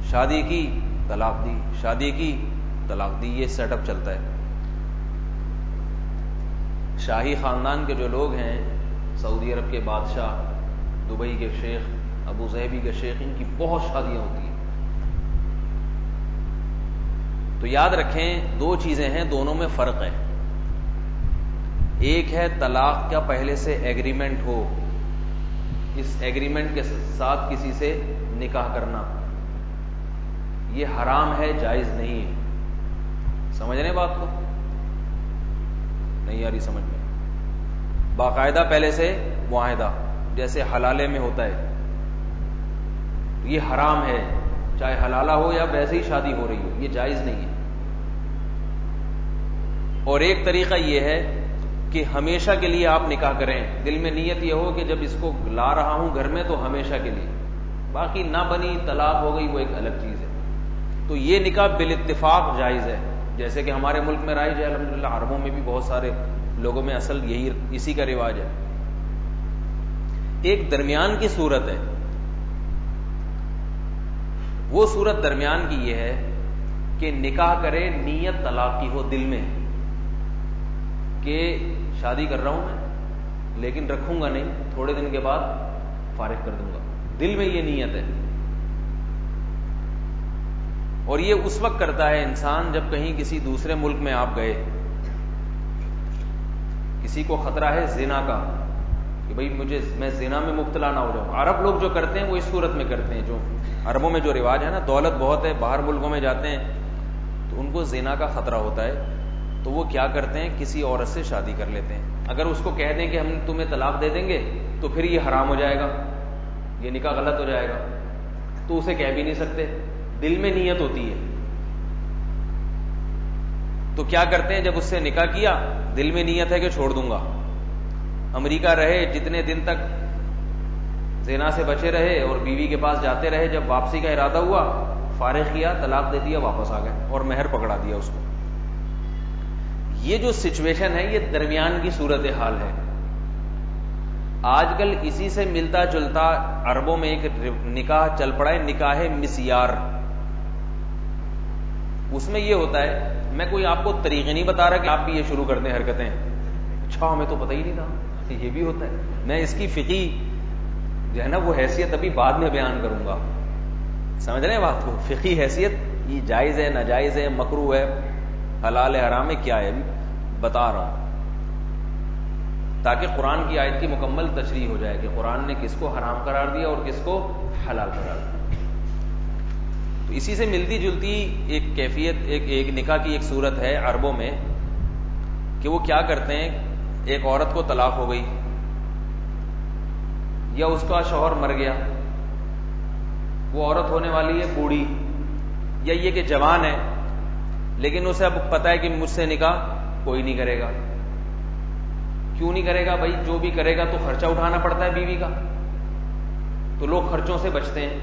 شادی کی طلاق دی، شادی کی طلاق دی، یہ سیٹ اپ چلتا ہے. شاہی خاندان کے جو لوگ ہیں، سعودی عرب کے بادشاہ، دبئی کے شیخ، ابو ظہبی کے شیخ، ان کی بہت شادیاں ہوتی ہیں. تو یاد رکھیں دو چیزیں ہیں، دونوں میں فرق ہے. ایک ہے طلاق کا پہلے سے ایگریمنٹ ہو، اس ایگریمنٹ کے ساتھ کسی سے نکاح کرنا، یہ حرام ہے، جائز نہیں ہے. سمجھ رہے ہیں بات کو؟ نہیں آ رہی سمجھ میں؟ باقاعدہ پہلے سے معاہدہ جیسے حلالے میں ہوتا ہے، یہ حرام ہے، چاہے حلالہ ہو یا ویسے ہی شادی ہو رہی ہو، یہ جائز نہیں ہے. اور ایک طریقہ یہ ہے کہ ہمیشہ کے لیے آپ نکاح کریں، دل میں نیت یہ ہو کہ جب اس کو لا رہا ہوں گھر میں تو ہمیشہ کے لیے، باقی نہ بنی طلاق ہو گئی وہ ایک الگ چیز ہے. تو یہ نکاح بالاتفاق جائز ہے، جیسے کہ ہمارے ملک میں رائج ہے الحمدللہ، عربوں میں بھی بہت سارے لوگوں میں اصل یہی اسی کا رواج ہے. ایک درمیان کی صورت ہے، وہ صورت درمیان کی یہ ہے کہ نکاح کرے، نیت طلاق کی ہو دل میں کہ شادی کر رہا ہوں میں لیکن رکھوں گا نہیں، تھوڑے دن کے بعد فارغ کر دوں گا، دل میں یہ نیت ہے. اور یہ اس وقت کرتا ہے انسان جب کہیں کسی دوسرے ملک میں آپ گئے، کسی کو خطرہ ہے زنا کا کہ بھئی میں زنا میں مبتلا نہ ہو جاؤں. عرب لوگ جو کرتے ہیں وہ اس صورت میں کرتے ہیں، جو عربوں میں جو رواج ہے نا، دولت بہت ہے، باہر ملکوں میں جاتے ہیں تو ان کو زنا کا خطرہ ہوتا ہے، تو وہ کیا کرتے ہیں کسی عورت سے شادی کر لیتے ہیں. اگر اس کو کہہ دیں کہ ہم تمہیں طلاق دے دیں گے تو پھر یہ حرام ہو جائے گا، یہ نکاح غلط ہو جائے گا، تو اسے کہہ بھی نہیں سکتے، دل میں نیت ہوتی ہے. تو کیا کرتے ہیں جب اس سے نکاح کیا، دل میں نیت ہے کہ چھوڑ دوں گا، امریکہ رہے جتنے دن تک زنا سے بچے رہے اور بیوی کے پاس جاتے رہے، جب واپسی کا ارادہ ہوا فارغ کیا، طلاق دے دیا، واپس آ گئے اور مہر پکڑا دیا اس کو. یہ جو سچویشن ہے یہ درمیان کی صورتحال ہے. آج کل اسی سے ملتا جلتا عربوں میں ایک نکاح چل پڑا ہے، نکاح مسیار. اس میں یہ ہوتا ہے، میں کوئی آپ کو طریقے نہیں بتا رہا کہ آپ بھی یہ شروع کر دیں حرکتیں، اچھا ہمیں تو پتہ ہی نہیں تھا یہ بھی ہوتا ہے. میں اس کی فقہی جو ہے نا وہ حیثیت ابھی بعد میں بیان کروں گا. سمجھ رہے ہیں بات کو؟ فقہی حیثیت، یہ جائز ہے ناجائز ہے، مکروہ ہے حلال ہے حرام ہے، کیا ہے ابھی بتا رہا ہوں، تاکہ قرآن کی آیت کی مکمل تشریح ہو جائے کہ قرآن نے کس کو حرام قرار دیا اور کس کو حلال قرار دیا. تو اسی سے ملتی جلتی ایک کیفیت، ایک نکاح کی ایک صورت ہے عربوں میں کہ وہ کیا کرتے ہیں، ایک عورت کو طلاق ہو گئی یا اس کا شوہر مر گیا، وہ عورت ہونے والی ہے بوڑھی، یا یہ کہ جوان ہے لیکن اسے اب پتا ہے کہ مجھ سے نکاح کوئی نہیں کرے گا. کیوں نہیں کرے گا؟ بھائی جو بھی کرے گا تو خرچہ اٹھانا پڑتا ہے بیوی کا، تو لوگ خرچوں سے بچتے ہیں.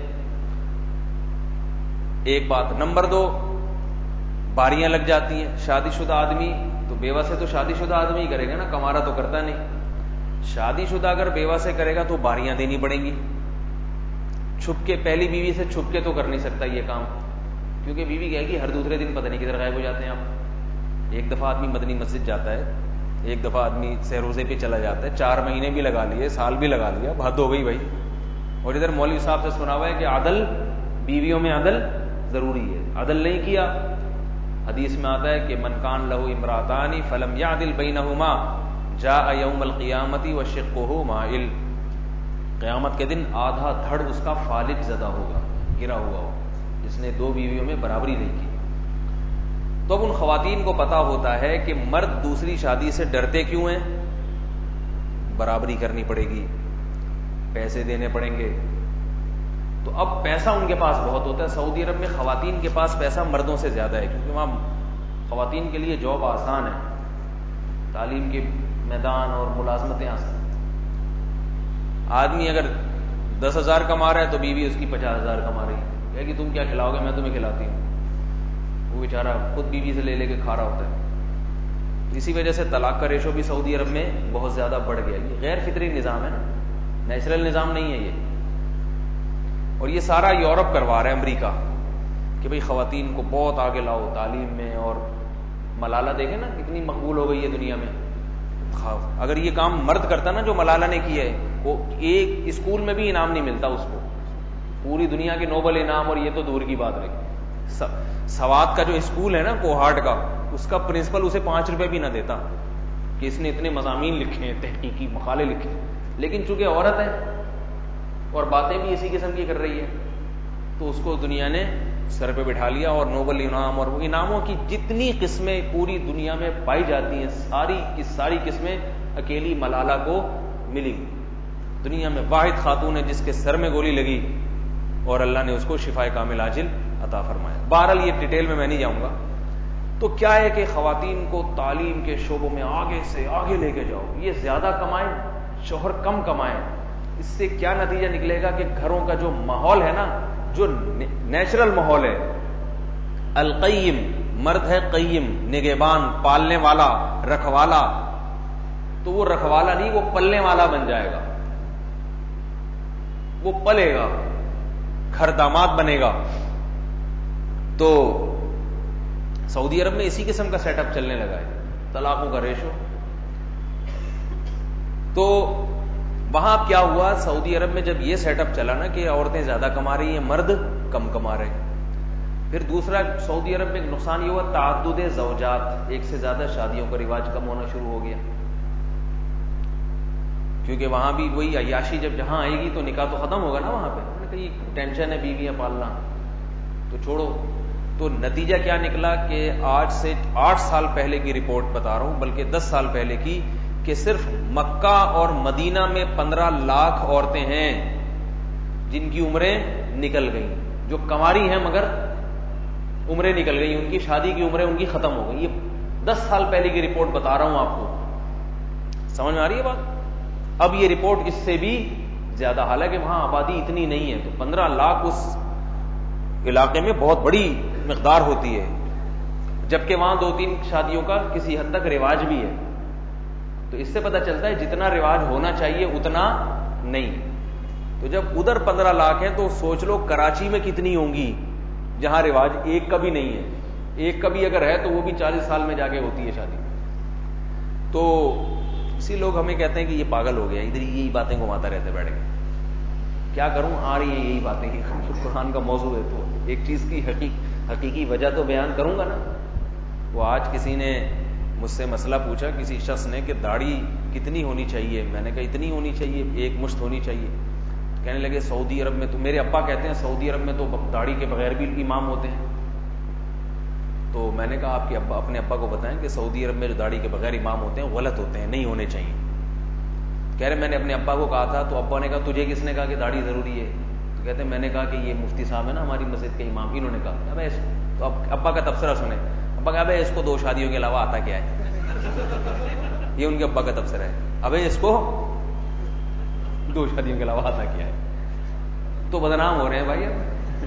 ایک بات. نمبر دو، باریاں لگ جاتی ہیں. شادی شدہ آدمی تو بیوہ سے تو شادی شدہ آدمی ہی کرے گا نا، کمارا تو کرتا نہیں. شادی شدہ اگر بیوہ سے کرے گا تو باریاں دینی پڑیں گی. چھپ کے، پہلی بیوی سے چھپ کے تو کر نہیں سکتا یہ کام، کیونکہ بیوی کہے گی ہر دوسرے دن پتہ نہیں کدھر غائب ہو جاتے ہیں آپ. ایک دفعہ آدمی مدنی مسجد جاتا ہے، ایک دفعہ آدمی سہروزے پہ چلا جاتا ہے، 4 مہینے بھی لگا لیے، سال بھی لگا لیا، حد ہو گئی بھائی. اور ادھر مولوی صاحب سے سنا ہوا ہے کہ عدل، بیویوں میں عدل ضروری ہے. عدل نہیں کیا، حدیث میں آتا ہے کہ من کان لہ امراتان فلم یعدل بینہما جاء یوم القیامت وشقہ مائل. قیامت کے دن آدھا دھڑ اس کا فالج زدہ ہوگا، گرا ہوا ہو، جس نے 2 بیویوں میں برابری نہیں کی. تو اب ان خواتین کو پتا ہوتا ہے کہ مرد دوسری شادی سے ڈرتے کیوں ہیں، برابری کرنی پڑے گی، پیسے دینے پڑیں گے. تو اب پیسہ ان کے پاس بہت ہوتا ہے. سعودی عرب میں خواتین کے پاس پیسہ مردوں سے زیادہ ہے، کیونکہ وہاں خواتین کے لیے جاب آسان ہے، تعلیم کے میدان اور ملازمتیں آسان. آدمی اگر 10,000 کما رہا ہے تو بیوی اس کی 50,000 کما رہی ہے، کہے گی تم کیا کھلاؤ گے، میں تمہیں کھلاتی ہوں. وہ بیچارہ خود بیوی سے لے کے کھا رہا ہوتا ہے. اسی وجہ سے طلاق کا ریشو بھی سعودی عرب میں بہت زیادہ بڑھ گیا. یہ غیر فطری نظام ہے نا، نیچرل نظام نہیں ہے یہ. اور یہ سارا یورپ کروا رہا ہے، امریکہ. کہ بھئی خواتین کو بہت آگے لاؤ تعلیم میں. اور ملالہ دیکھیں نا کتنی مقبول ہو گئی ہے دنیا میں. اگر یہ کام مرد کرتا نا جو ملالہ نے کیا ہے, وہ ایک اسکول میں بھی انعام نہیں ملتا اس کو, پوری دنیا کے نوبل انعام, اور یہ تو دور کی بات رہی. سوات کا جو اسکول ہے نا کوہاٹ کا, اس کا پرنسپل اسے 5 روپے بھی نہ دیتا کہ اس نے اتنے مضامین لکھے ہیں, تحقیقی مقالے لکھے ہیں. لیکن چونکہ عورت ہے اور باتیں بھی اسی قسم کی کر رہی ہے, تو اس کو دنیا نے سر پہ بٹھا لیا. اور نوبل انعام اور وہ انعاموں کی جتنی قسمیں پوری دنیا میں پائی جاتی ہیں, ساری کی ساری قسمیں اکیلی ملالہ کو ملی. دنیا میں واحد خاتون ہے جس کے سر میں گولی لگی اور اللہ نے اس کو شفائے کامل عاجل عطا فرمایا. بہرحال یہ ڈیٹیل میں نہیں جاؤں گا. تو کیا ہے کہ خواتین کو تعلیم کے شعبوں میں آگے سے آگے لے کے جاؤ, یہ زیادہ کمائیں, شوہر کم کمائیں. اس سے کیا نتیجہ نکلے گا کہ گھروں کا جو ماحول ہے نا, جو نیچرل ماحول ہے, القیم, مرد ہے قیم, نگہبان, پالنے والا, رکھوالا, تو وہ رکھوالا نہیں, وہ پلنے والا بن جائے گا. وہ پلے گا, گھر داماد بنے گا. تو سعودی عرب میں اسی قسم کا سیٹ اپ چلنے لگا ہے, طلاقوں کا ریشو. تو وہاں کیا ہوا, سعودی عرب میں جب یہ سیٹ اپ چلا نا کہ عورتیں زیادہ کما رہی ہیں, مرد کم کما رہے ہیں. پھر دوسرا سعودی عرب میں ایک نقصان یہ ہوا, تعدد زوجات, ایک سے زیادہ شادیوں کا رواج کم ہونا شروع ہو گیا. کیونکہ وہاں بھی وہی عیاشی جب جہاں آئے گی تو نکاح تو ختم ہوگا نا وہاں پہ. انہوں نے کہا یہ ٹینشن ہے بیویاں پالنا, تو چھوڑو. تو نتیجہ کیا نکلا کہ آج سے 8 سال پہلے کی رپورٹ بتا رہا ہوں, بلکہ 10 سال پہلے کی, کہ صرف مکہ اور مدینہ میں 15 لاکھ عورتیں ہیں جن کی عمریں نکل گئیں, جو کنواری ہیں مگر عمریں نکل گئی, ان کی شادی کی عمریں ان کی ختم ہو گئی. یہ 10 سال پہلے کی رپورٹ بتا رہا ہوں آپ کو. سمجھ میں آ رہی ہے بات؟ اب یہ رپورٹ اس سے بھی زیادہ, حالانکہ وہاں آبادی اتنی نہیں ہے, تو 15 لاکھ اس علاقے میں بہت بڑی مقدار ہوتی ہے, جبکہ وہاں 2-3 شادیوں کا کسی حد تک رواج بھی ہے. تو اس سے پتہ چلتا ہے جتنا رواج ہونا چاہیے اتنا نہیں. تو جب ادھر 15 لاکھ ہے تو سوچ لو کراچی میں کتنی ہوں گی جہاں رواج ایک کا بھی نہیں ہے. ایک کا بھی اگر ہے تو وہ بھی 40 سال میں جا کے ہوتی ہے شادی. تو اسی لوگ ہمیں کہتے ہیں کہ یہ پاگل ہو گیا, ادھر یہی باتیں گھماتا رہتے بیٹھ کے. کیا کروں, آ رہی ہیں یہی باتیں, قرآن کا موضوع ہے تو ایک چیز کی حقیقی وجہ تو بیان کروں گا نا. وہ آج کسی نے مجھ سے مسئلہ پوچھا, کسی شخص نے, کہ داڑھی کتنی ہونی چاہیے. میں نے کہا اتنی ہونی چاہیے, 1 مشت ہونی چاہیے. کہنے لگے سعودی عرب میں تو, میرے ابا کہتے ہیں سعودی عرب میں تو داڑھی کے بغیر بھی امام ہوتے ہیں. تو میں نے کہا آپ کے ابا, اپنے ابا کو بتائیں کہ سعودی عرب میں جو داڑھی کے بغیر امام ہوتے ہیں غلط ہوتے ہیں, نہیں ہونے چاہیے. کہہ رہے میں نے اپنے ابا کو کہا تھا, تو ابا نے کہا تجھے کس نے کہا کہ داڑھی ضروری ہے؟ تو کہتے ہیں میں نے کہا کہ یہ مفتی صاحب ہے نا ہماری مسجد کے امام, انہوں نے کہا. ابے تو ابا کا تبصرہ سنیں. ابا کہا ابے اس کو 2 شادیوں کے علاوہ آتا کیا ہے؟ یہ ان کے ابا کا تبصرہ ہے. ابے اس کو 2 شادیوں کے علاوہ آتا کیا ہے؟ تو بدنام ہو رہے ہیں بھائی.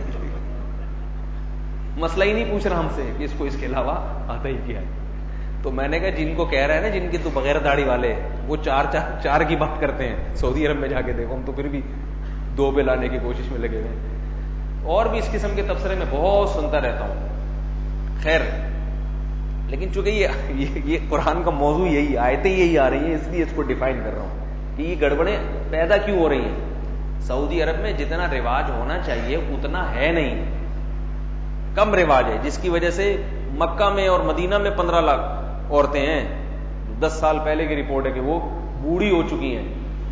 مسئلہ ہی نہیں پوچھ رہا ہم سے کہ اس کو اس کے علاوہ آتا ہی کیا ہے. تو میں نے کہا جن کو کہہ رہا ہے نا جن کی تو بغیر داڑھی والے, وہ 4 کی بات کرتے ہیں. سعودی عرب میں جا کے دیکھو, ہم تو پھر بھی 2 پہ لانے کی کوشش میں لگے ہوئے ہیں. اور بھی اس قسم کے تبصرے میں بہت سنتا رہتا ہوں. خیر, لیکن چونکہ یہ قرآن کا موضوع یہی, آیتیں یہی آ رہی ہیں, اس لیے اس کو ڈیفائن کر رہا ہوں کہ یہ گڑبڑیں پیدا کیوں ہو رہی ہیں. سعودی عرب میں جتنا رواج ہونا چاہیے اتنا ہے نہیں, کم رواج ہے, جس کی وجہ سے مکہ میں اور مدینہ میں 15 لاکھ عورتیں ہیں. 10 سال پہلے کی رپورٹ ہے کہ وہ بوڑھی ہو چکی ہیں.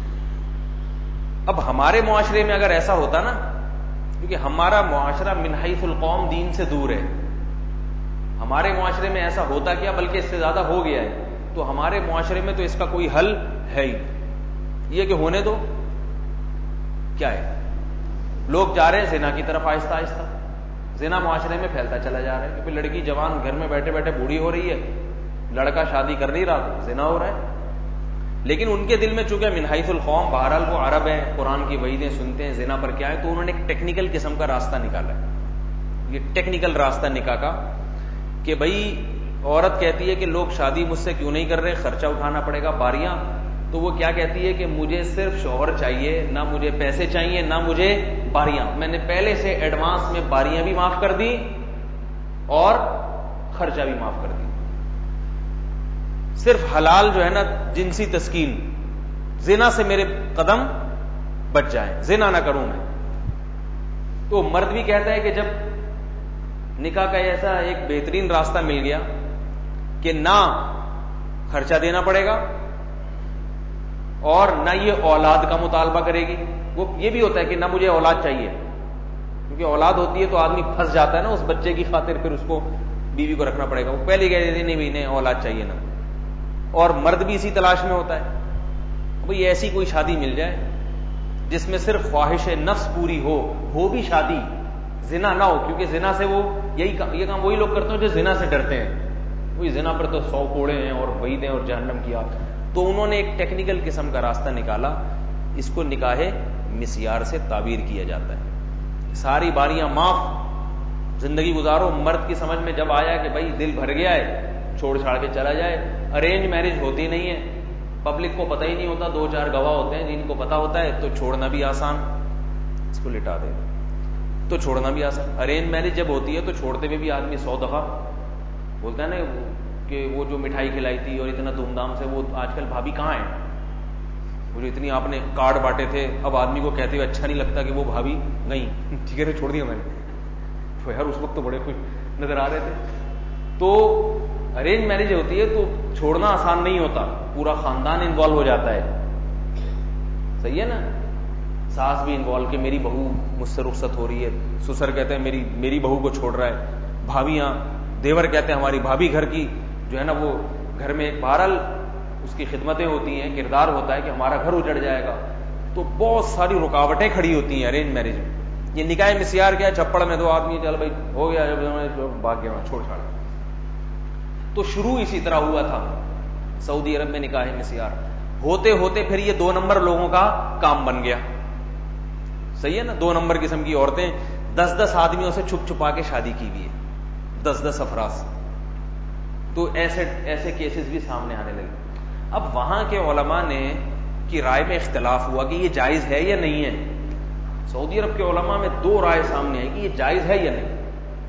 اب ہمارے معاشرے میں اگر ایسا ہوتا نا, کیونکہ ہمارا معاشرہ من حیث القوم دین سے دور ہے, ہمارے معاشرے میں ایسا ہوتا کیا بلکہ اس سے زیادہ ہو گیا ہے. تو ہمارے معاشرے میں تو اس کا کوئی حل ہے ہی, یہ کہ ہونے دو. کیا ہے, لوگ جا رہے ہیں زنا کی طرف آہستہ آہستہ, زنا معاشرے میں پھیلتا چلا جا رہا ہے. کیونکہ لڑکی جوان گھر میں بیٹھے بیٹھے بوڑھی ہو رہی ہے, لڑکا شادی کر نہیں رہا تو زنا ہو رہا ہے. لیکن ان کے دل میں چونکہ من حیث القوم, بہرحال وہ عرب ہیں, قرآن کی وعیدیں سنتے ہیں, زنا پر کیا ہے, تو انہوں نے ایک ٹیکنیکل قسم کا راستہ نکالا ہے. یہ ٹیکنیکل راستہ نکاح کا کہ بھائی عورت کہتی ہے کہ لوگ شادی مجھ سے کیوں نہیں کر رہے, خرچہ اٹھانا پڑے گا, باریاں تو وہ کیا کہتی ہے کہ مجھے صرف شوہر چاہیے، نہ مجھے پیسے چاہیے، نہ مجھے باریاں، میں نے پہلے سے ایڈوانس میں باریاں بھی معاف کر دی اور خرچہ بھی معاف کر دی، صرف حلال جو ہے نا جنسی تسکین، زنا سے میرے قدم بچ جائیں، زنا نہ کروں میں۔ تو مرد بھی کہتا ہے کہ جب نکاح کا ایسا ایک بہترین راستہ مل گیا کہ نہ خرچہ دینا پڑے گا اور نہ یہ اولاد کا مطالبہ کرے گی، وہ یہ بھی ہوتا ہے کہ نہ مجھے اولاد چاہیے، کیونکہ اولاد ہوتی ہے تو آدمی پھنس جاتا ہے نا اس بچے کی خاطر، پھر اس کو بیوی کو رکھنا پڑے گا، وہ پہلے کہہ دیتے نہیں انہیں اولاد چاہیے نا، اور مرد بھی اسی تلاش میں ہوتا ہے بھئی ایسی کوئی شادی مل جائے جس میں صرف خواہش نفس پوری ہو بھی شادی، زنا نہ ہو، کیونکہ زنا سے وہ یہ کام وہی لوگ کرتے ہیں جو زنا سے ڈرتے ہیں، وہی زنا پر تو 100 کوڑے ہیں اور وعید ہیں اور جہنم کی آگ۔ تو انہوں نے ایک ٹیکنیکل قسم کا راستہ نکالا، اس کو نکاح مسیار سے تعبیر کیا جاتا ہے، ساری باریاں معاف، زندگی گزارو۔ مرد کی سمجھ میں جب آیا کہ بھائی دل بھر گیا ہے، چھوڑ چھاڑ کے چلا جائے، ارینج میرج ہوتی نہیں ہے، پبلک کو پتہ ہی نہیں ہوتا، 2-4 گواہ ہوتے ہیں جن کو پتا ہوتا ہے، تو چھوڑنا بھی آسان، اس کو لٹا دے تو چھوڑنا بھی آسان۔ ارینج میرج جب ہوتی ہے تو چھوڑتے ہوئے بھی آدمی 100 دفعہ بولتا ہے نا کہ وہ جو مٹھائی کھلائی تھی اور اتنا دھوم دھام سے، وہ آج کل بھابھی کہاں ہے، وہ جو اتنی آپ نے کارڈ بانٹے تھے، اب آدمی کو کہتے ہوئے اچھا نہیں لگتا کہ وہ بھابھی گئی، ٹھیک ہے چھوڑ دیا میں نے، تو یار اس وقت تو بڑے خوش نظر آ رہے تھے۔ تو ارینج میرج ہوتی ہے تو چھوڑنا آسان نہیں ہوتا، پورا خاندان انوالو ہو جاتا ہے، صحیح ہے نا، ساس بھی انوالو کہ میری بہو مجھ سے رخصت ہو رہی ہے، سسر کہتے ہیں میری بہو کو چھوڑ رہا ہے، بھابیاں، دیور کہتے ہیں ہماری بھابھی گھر کی جو ہے نا وہ گھر میں، بہرحال اس کی خدمتیں ہوتی ہیں، کردار ہوتا ہے کہ ہمارا گھر اجڑ جائے گا، تو بہت ساری رکاوٹیں کھڑی ہوتی ہیں ارینج میرج میں۔ یہ نکاح مسیار کیا، چھپڑ میں 2 آدمی، چل بھائی ہو گیا، جب بھاگ گیا چھوڑ چھاڑ۔ تو شروع اسی طرح ہوا تھا سعودی عرب میں نکاح مسیار، ہوتے ہوتے پھر یہ 2 نمبر لوگوں کا کام بن گیا، صحیح ہے نا، 2 نمبر قسم کی عورتیں 10-10 آدمیوں سے چھپ چھپا کے شادی کی ہوئی ہے، 10-10 افراد سے، تو ایسے کیسز بھی سامنے آنے لگے۔ اب وہاں کے علماء نے کی رائے میں اختلاف ہوا کہ یہ جائز ہے یا نہیں ہے، سعودی عرب کے علماء میں 2 رائے سامنے آئی کہ یہ جائز ہے یا نہیں۔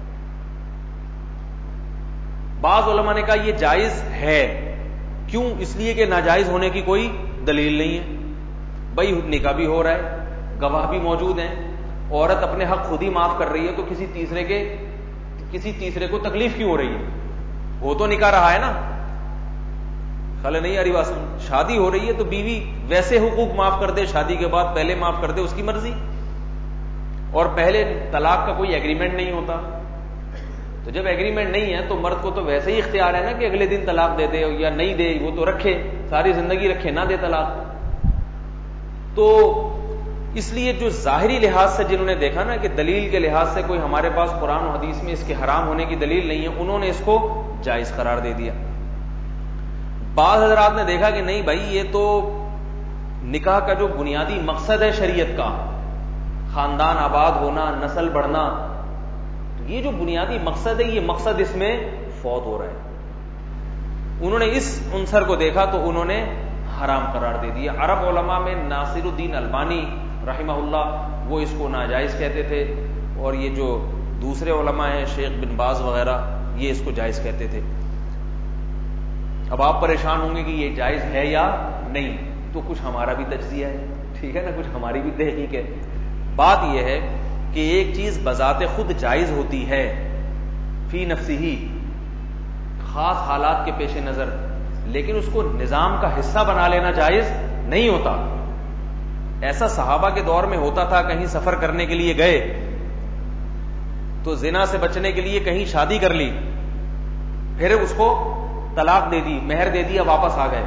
بعض علماء نے کہا یہ جائز ہے، کیوں؟ اس لیے کہ ناجائز ہونے کی کوئی دلیل نہیں ہے، بھائی نکاح بھی ہو رہا ہے، گواہ بھی موجود ہیں، عورت اپنے حق خود ہی معاف کر رہی ہے، تو کسی تیسرے کو تکلیف کیوں ہو رہی ہے؟ وہ تو نکاح رہا ہے نا، خلے نہیں آ رہی بات، شادی ہو رہی ہے تو بیوی ویسے حقوق معاف کر دے، شادی کے بعد پہلے معاف کر دے، اس کی مرضی، اور پہلے طلاق کا کوئی ایگریمنٹ نہیں ہوتا، تو جب ایگریمنٹ نہیں ہے تو مرد کو تو ویسے ہی اختیار ہے نا کہ اگلے دن طلاق دے دے یا نہیں دے، وہ تو رکھے، ساری زندگی رکھے، نہ دے طلاق۔ تو اس لیے جو ظاہری لحاظ سے جنہوں نے دیکھا نا کہ دلیل کے لحاظ سے کوئی ہمارے پاس قرآن و حدیث میں اس کے حرام ہونے کی دلیل نہیں ہے، انہوں نے اس کو جائز قرار دے دیا۔ بعض حضرات نے دیکھا کہ نہیں بھائی یہ تو نکاح کا جو بنیادی مقصد ہے شریعت کا، خاندان آباد ہونا، نسل بڑھنا، یہ جو بنیادی مقصد ہے یہ مقصد اس میں فوت ہو رہا ہے، انہوں نے اس عنصر کو دیکھا تو انہوں نے حرام قرار دے دیا۔ عرب علماء میں ناصر الدین البانی رحمہ اللہ وہ اس کو ناجائز کہتے تھے، اور یہ جو دوسرے علماء ہیں شیخ بن باز وغیرہ یہ اس کو جائز کہتے تھے۔ اب آپ پریشان ہوں گے کہ یہ جائز ہے یا نہیں، تو کچھ ہمارا بھی تجزیہ ہے، ٹھیک ہے نا، کچھ ہماری بھی تحقیق ہے۔ بات یہ ہے کہ ایک چیز بذات خود جائز ہوتی ہے فی نفسی ہی، خاص حالات کے پیش نظر، لیکن اس کو نظام کا حصہ بنا لینا جائز نہیں ہوتا۔ ایسا صحابہ کے دور میں ہوتا تھا، کہیں سفر کرنے کے لیے گئے تو زنا سے بچنے کے لیے کہیں شادی کر لی، پھر اس کو طلاق دے دی، مہر دے دیا، واپس آ گئے،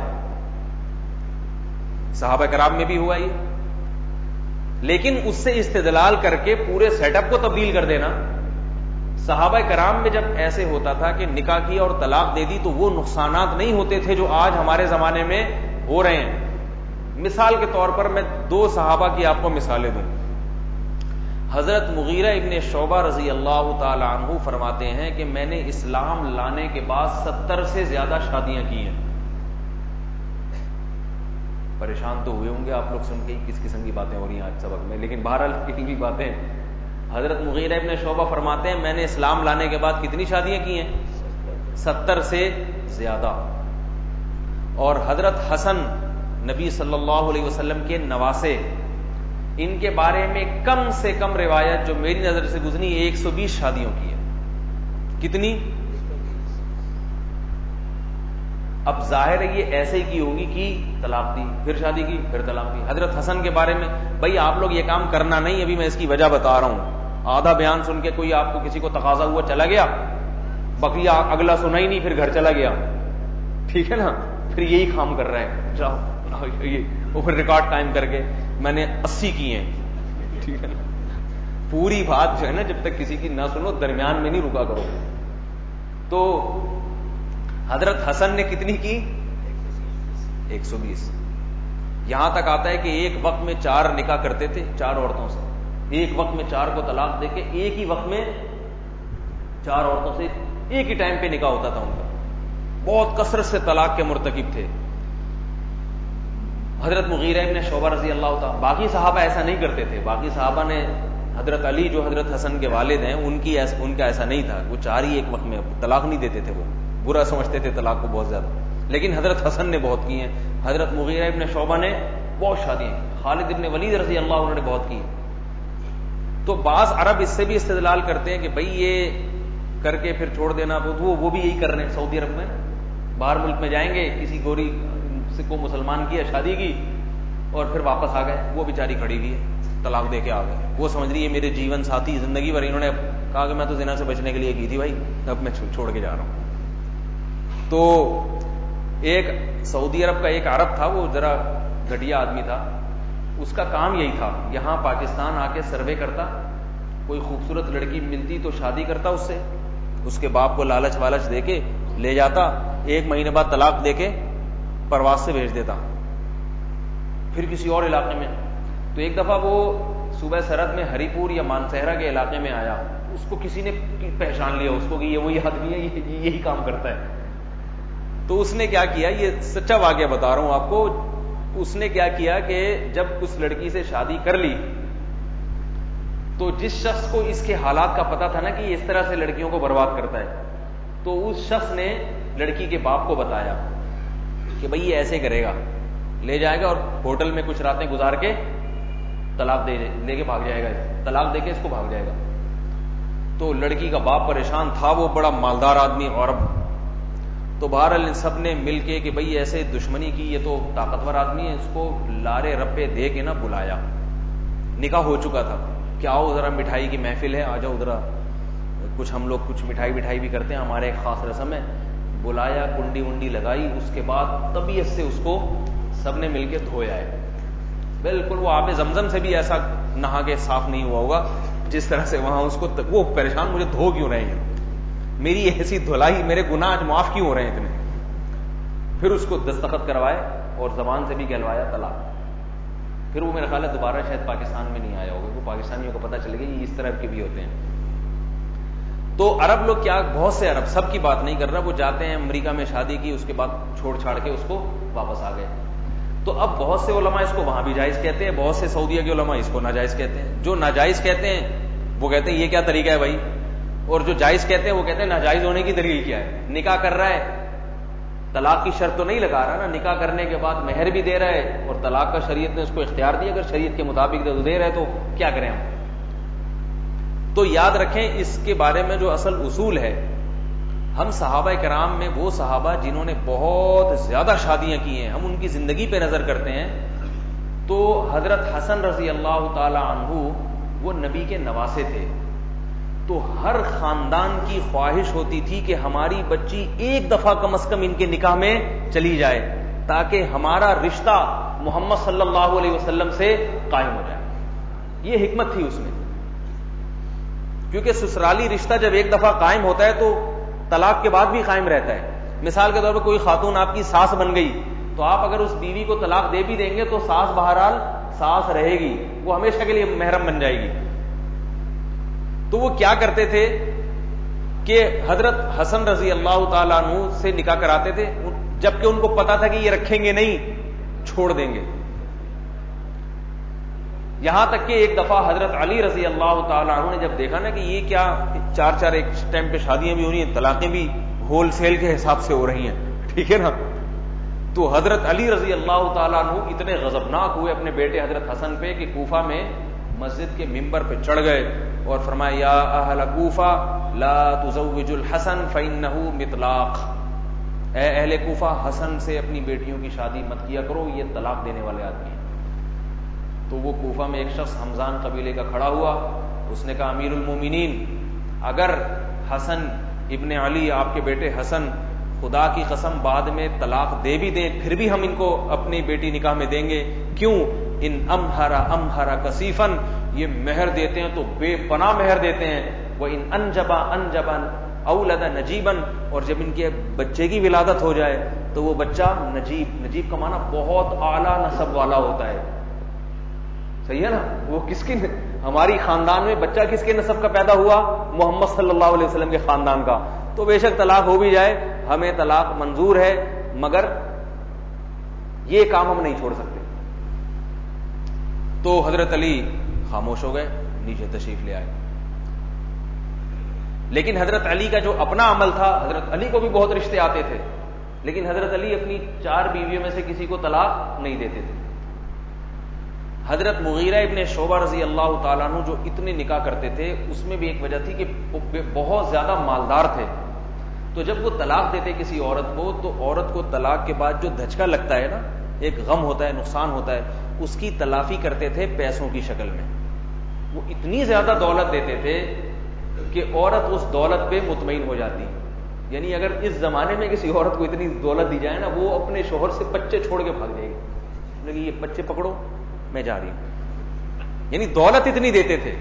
صحابہ کرام میں بھی ہوا یہ، لیکن اس سے استدلال کر کے پورے سیٹ اپ کو تبدیل کر دینا۔ صحابہ کرام میں جب ایسے ہوتا تھا کہ نکاح کیا اور طلاق دے دی تو وہ نقصانات نہیں ہوتے تھے جو آج ہمارے زمانے میں ہو رہے ہیں۔ مثال کے طور پر میں 2 صحابہ کی آپ کو مثالیں دوں۔ حضرت مغیرہ ابن شعبہ رضی اللہ تعالی عنہ فرماتے ہیں کہ میں نے اسلام لانے کے بعد 70 سے زیادہ شادیاں کی ہیں، پریشان تو ہوئے ہوں گے آپ لوگ سن کے کس قسم کی باتیں ہو رہی ہیں آج سبق میں, لیکن بہرحال کتنی بھی باتیں. حضرت مغیرہ ابن شعبہ فرماتے ہیں میں نے اسلام لانے کے بعد کتنی شادیاں کی ہیں؟ 70 سے زیادہ. اور حضرت حسن نبی صلی اللہ علیہ وسلم کے نواسے, ان کے بارے میں کم سے کم روایت جو میری نظر سے گزری 120 شادیوں کی ہے. کتنی؟ اب ظاہر ہے یہ ایسے ہی کی ہوگی کہ طلاق دی, پھر شادی کی, پھر طلاق دی. حضرت حسن کے بارے میں بھائی آپ لوگ یہ کام کرنا نہیں, ابھی میں اس کی وجہ بتا رہا ہوں. آدھا بیان سن کے کوئی آپ کو کسی کو تقاضا ہوا چلا گیا, بقیہ اگلا سنا ہی نہیں, پھر گھر چلا گیا, ٹھیک ہے نا, پھر یہی کام کر رہے ہیں, جاؤ وہ پھر ریکارڈ قائم کر کے میں نے 80 کی ہیں, ٹھیک ہے نا. پوری بات جو ہے نا جب تک کسی کی نہ سنو درمیان میں نہیں رکا کرو. تو حضرت حسن نے کتنی کی؟ 120. یہاں تک آتا ہے کہ ایک وقت میں 4 نکاح کرتے تھے 4 عورتوں سے, ایک وقت میں 4 کو طلاق دے کے ایک ہی وقت میں 4 عورتوں سے ایک ہی ٹائم پہ نکاح ہوتا تھا ان کا. بہت کثرت سے طلاق کے مرتکب تھے حضرت مغیرہ ابن شعبہ رضی اللہ تعالیٰ. باقی صحابہ ایسا نہیں کرتے تھے. باقی صحابہ نے, حضرت علی جو حضرت حسن کے والد ہیں ان کا ایسا نہیں تھا, وہ 4 ہی ایک وقت میں طلاق نہیں دیتے تھے, وہ برا سمجھتے تھے طلاق کو بہت زیادہ. لیکن حضرت حسن نے بہت کی ہیں. حضرت مغیرہ ابن شعبہ نے بہت شادیاں کی. خالد ابن ولید رضی اللہ عنہ نے بہت کی. تو بعض عرب اس سے بھی استدلال کرتے ہیں کہ بھئی یہ کر کے پھر چھوڑ دینا, وہ بھی یہی کر رہے ہیں سعودی عرب میں. باہر ملک میں جائیں گے, کسی گوری کو مسلمان کیا, شادی کی, اور پھر واپس آ گئے, وہ بیچاری کھڑی ہوئی ہے, طلاق دے کے آ گئے. وہ سمجھ رہی ہے میرے جیون ساتھی زندگی بھر, انہوں نے کہا کہ میں تو زنا سے بچنے کے لیے کی تھی بھائی, اب میں چھوڑ کے جا رہا ہوں. تو ایک سعودی عرب کا ایک عرب تھا, وہ ذرا گھٹیا آدمی تھا. اس کا کام یہی تھا, یہاں پاکستان آ کے سروے کرتا, کوئی خوبصورت لڑکی ملتی تو شادی کرتا اس سے, اس کے باپ کو لالچ والچ دے کے لے جاتا, 1 مہینے بعد طلاق دے کے پرواز سے بھیج دیتا, پھر کسی اور علاقے میں. تو ایک دفعہ وہ صوبہ سرحد میں ہری پور یا مانسہرہ کے علاقے میں آیا, اس کو کسی نے پہچان لیا اس کو کہ یہ وہی آدمی ہے, یہی کام کرتا ہے. تو اس نے کیا کیا, یہ سچا واقعہ بتا رہا ہوں آپ کو, اس نے کیا کیا کہ جب اس لڑکی سے شادی کر لی تو جس شخص کو اس کے حالات کا پتا تھا نا کہ یہ اس طرح سے لڑکیوں کو برباد کرتا ہے, تو اس شخص نے لڑکی کے باپ کو بتایا کہ بھئی یہ ایسے کرے گا, لے جائے گا اور ہوٹل میں کچھ راتیں گزار کے طلاق دے کے بھاگ جائے گا, طلاق دے کے اس کو بھاگ جائے گا. تو لڑکی کا باپ پریشان تھا, وہ بڑا مالدار آدمی عرب. تو بہرحال سب نے مل کے کہ بھئی ایسے دشمنی کی, یہ تو طاقتور آدمی ہے, اس کو لارے رپے دے کے نا بلایا. نکاح ہو چکا تھا کہ آؤ ذرا مٹھائی کی محفل ہے, آ جاؤ ذرا, کچھ ہم لوگ کچھ مٹھائی بھی کرتے ہیں, ہمارے ایک خاص رسم ہے. بلایا, کنڈی ونڈی لگائی, اس کے بعد طبیعت سے اس کو سب نے مل کے دھویا ہے. بالکل وہ آب زمزم سے بھی ایسا نہا کے صاف نہیں ہوا ہوگا جس طرح سے وہاں اس کو. وہ پریشان, مجھے دھو کیوں رہے ہیں, میری ایسی دھلائی, میرے گناہ آج معاف کیوں ہو رہے ہیں اتنے. پھر اس کو دستخط کروائے اور زبان سے بھی کہلوایا طلاق. پھر وہ میرا خیال ہے دوبارہ شاید پاکستان میں نہیں آیا ہوگا, وہ پاکستانیوں کو پتہ چل گیا یہ اس طرح کے بھی ہوتے ہیں. تو عرب لوگ کیا, بہت سے عرب, سب کی بات نہیں کر رہا, وہ جاتے ہیں امریکہ میں شادی کی, اس کے بعد چھوڑ چھاڑ کے اس کو واپس آ گئے. تو اب بہت سے علماء اس کو وہاں بھی جائز کہتے ہیں, بہت سے سعودیہ کے علماء اس کو ناجائز کہتے ہیں. جو ناجائز کہتے ہیں وہ کہتے ہیں یہ کیا طریقہ ہے بھائی, اور جو جائز کہتے ہیں وہ کہتے ہیں ناجائز ہونے کی دلیل کیا ہے. نکاح کر رہا ہے, طلاق کی شرط تو نہیں لگا رہا نا, نکاح کرنے کے بعد مہر بھی دے رہا ہے, اور طلاق کا شریعت نے اس کو اختیار دیا, اگر شریعت کے مطابق دے رہا ہے تو کیا کریں ہم. تو یاد رکھیں اس کے بارے میں جو اصل اصول ہے, ہم صحابہ کرام میں وہ صحابہ جنہوں نے بہت زیادہ شادیاں کی ہیں, ہم ان کی زندگی پہ نظر کرتے ہیں. تو حضرت حسن رضی اللہ تعالی عنہ وہ نبی کے نواسے تھے, تو ہر خاندان کی خواہش ہوتی تھی کہ ہماری بچی ایک دفعہ کم از کم ان کے نکاح میں چلی جائے تاکہ ہمارا رشتہ محمد صلی اللہ علیہ وسلم سے قائم ہو جائے. یہ حکمت تھی اس میں, کیونکہ سسرالی رشتہ جب ایک دفعہ قائم ہوتا ہے تو طلاق کے بعد بھی قائم رہتا ہے. مثال کے طور پر کوئی خاتون آپ کی ساس بن گئی, تو آپ اگر اس بیوی کو طلاق دے بھی دیں گے تو ساس بہرحال ساس رہے گی, وہ ہمیشہ کے لیے محرم بن جائے گی. تو وہ کیا کرتے تھے کہ حضرت حسن رضی اللہ تعالیٰ عنہ سے نکاح کراتے تھے, جبکہ ان کو پتا تھا کہ یہ رکھیں گے نہیں, چھوڑ دیں گے. یہاں تک کہ ایک دفعہ حضرت علی رضی اللہ تعالی عنہ نے جب دیکھا نا کہ یہ کیا 4 ایک ٹائم پہ شادیاں بھی ہو رہی ہیں, طلاقیں بھی ہول سیل کے حساب سے ہو رہی ہیں, ٹھیک ہے نا, تو حضرت علی رضی اللہ تعالیٰ عنہ اتنے غضبناک ہوئے اپنے بیٹے حضرت حسن پہ کہ کوفہ میں مسجد کے ممبر پہ چڑھ گئے اور فرمایا یا اہل کوفہ لا تزوجوا الحسن فإنه مطلاق, اے اہل کوفہ حسن سے اپنی بیٹیوں کی شادی مت کیا کرو, یہ طلاق دینے والے آدمی ہیں. تو وہ کوفہ میں ایک شخص حمزان قبیلے کا کھڑا ہوا, اس نے کہا امیر المومنین, اگر حسن ابن علی آپ کے بیٹے حسن خدا کی قسم بعد میں طلاق دے بھی دیں پھر بھی ہم ان کو اپنی بیٹی نکاح میں دیں گے. کیوں؟ ان امہرا کثیفن, یہ مہر دیتے ہیں تو بے پناہ مہر دیتے ہیں. وہ ان انجبا اولد نجیبن, اور جب ان کے بچے کی ولادت ہو جائے تو وہ بچہ نجیب کا معنی بہت اعلیٰ نسب والا ہوتا ہے. صحیح ہے نا, وہ کس کی, ہماری خاندان میں بچہ کس کے نسب کا پیدا ہوا؟ محمد صلی اللہ علیہ وسلم کے خاندان کا. تو بے شک طلاق ہو بھی جائے ہمیں طلاق منظور ہے, مگر یہ کام ہم نہیں چھوڑ سکتے. تو حضرت علی خاموش ہو گئے, نیچے تشریف لے آئے. لیکن حضرت علی کا جو اپنا عمل تھا, حضرت علی کو بھی بہت رشتے آتے تھے, لیکن حضرت علی اپنی 4 بیویوں میں سے کسی کو طلاق نہیں دیتے تھے. حضرت مغیرہ ابن شعبہ رضی اللہ تعالیٰ عنہ جو اتنے نکاح کرتے تھے, اس میں بھی ایک وجہ تھی کہ بہت زیادہ مالدار تھے. تو جب وہ طلاق دیتے کسی عورت کو, تو عورت کو طلاق کے بعد جو دھچکا لگتا ہے نا, ایک غم ہوتا ہے, نقصان ہوتا ہے, اس کی تلافی کرتے تھے پیسوں کی شکل میں. وہ اتنی زیادہ دولت دیتے تھے کہ عورت اس دولت پہ مطمئن ہو جاتی. یعنی اگر اس زمانے میں کسی عورت کو اتنی دولت دی جائے نا, وہ اپنے شوہر سے بچے چھوڑ کے بھاگ جائے گی, لیکن یہ بچے پکڑو میں جا رہی ہوں. یعنی دولت اتنی دیتے تھے.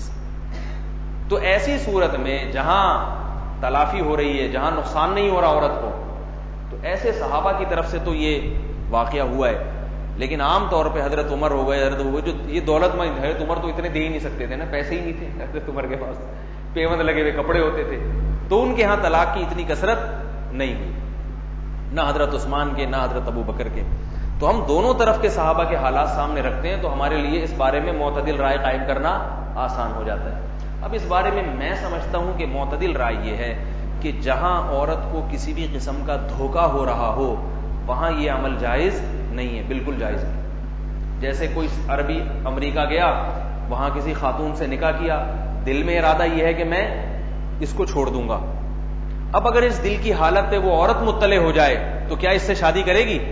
تو ایسی صورت میں جہاں تلافی ہو رہی ہے, جہاں نقصان نہیں ہو رہا عورت کو, تو ایسے صحابہ کی طرف سے تو یہ واقعہ ہوا ہے. لیکن عام طور پہ حضرت عمر ہو گئے, حضرت ہوئے جو یہ دولت مند, حضرت عمر تو اتنے دے ہی نہیں سکتے تھے نا, پیسے ہی نہیں تھے حضرت عمر کے پاس, پیوند لگے ہوئے کپڑے ہوتے تھے, تو ان کے ہاں طلاق کی اتنی کثرت نہیں ہوئی, نہ حضرت عثمان کے, نہ حضرت ابو بکر کے. تو ہم دونوں طرف کے صحابہ کے حالات سامنے رکھتے ہیں, تو ہمارے لیے اس بارے میں معتدل رائے قائم کرنا آسان ہو جاتا ہے. اب اس بارے میں سمجھتا ہوں کہ معتدل رائے یہ ہے کہ جہاں عورت کو کسی بھی قسم کا دھوکہ ہو رہا ہو, وہاں یہ عمل جائز نہیں ہے, بالکل جائز نہیں. جیسے کوئی عربی امریکہ گیا, وہاں کسی خاتون سے نکاح کیا, دل میں ارادہ یہ ہے کہ میں اس کو چھوڑ دوں گا. اب اگر اس دل کی حالت پہ وہ عورت مطلع ہو جائے تو کیا اس سے شادی کرے گی؟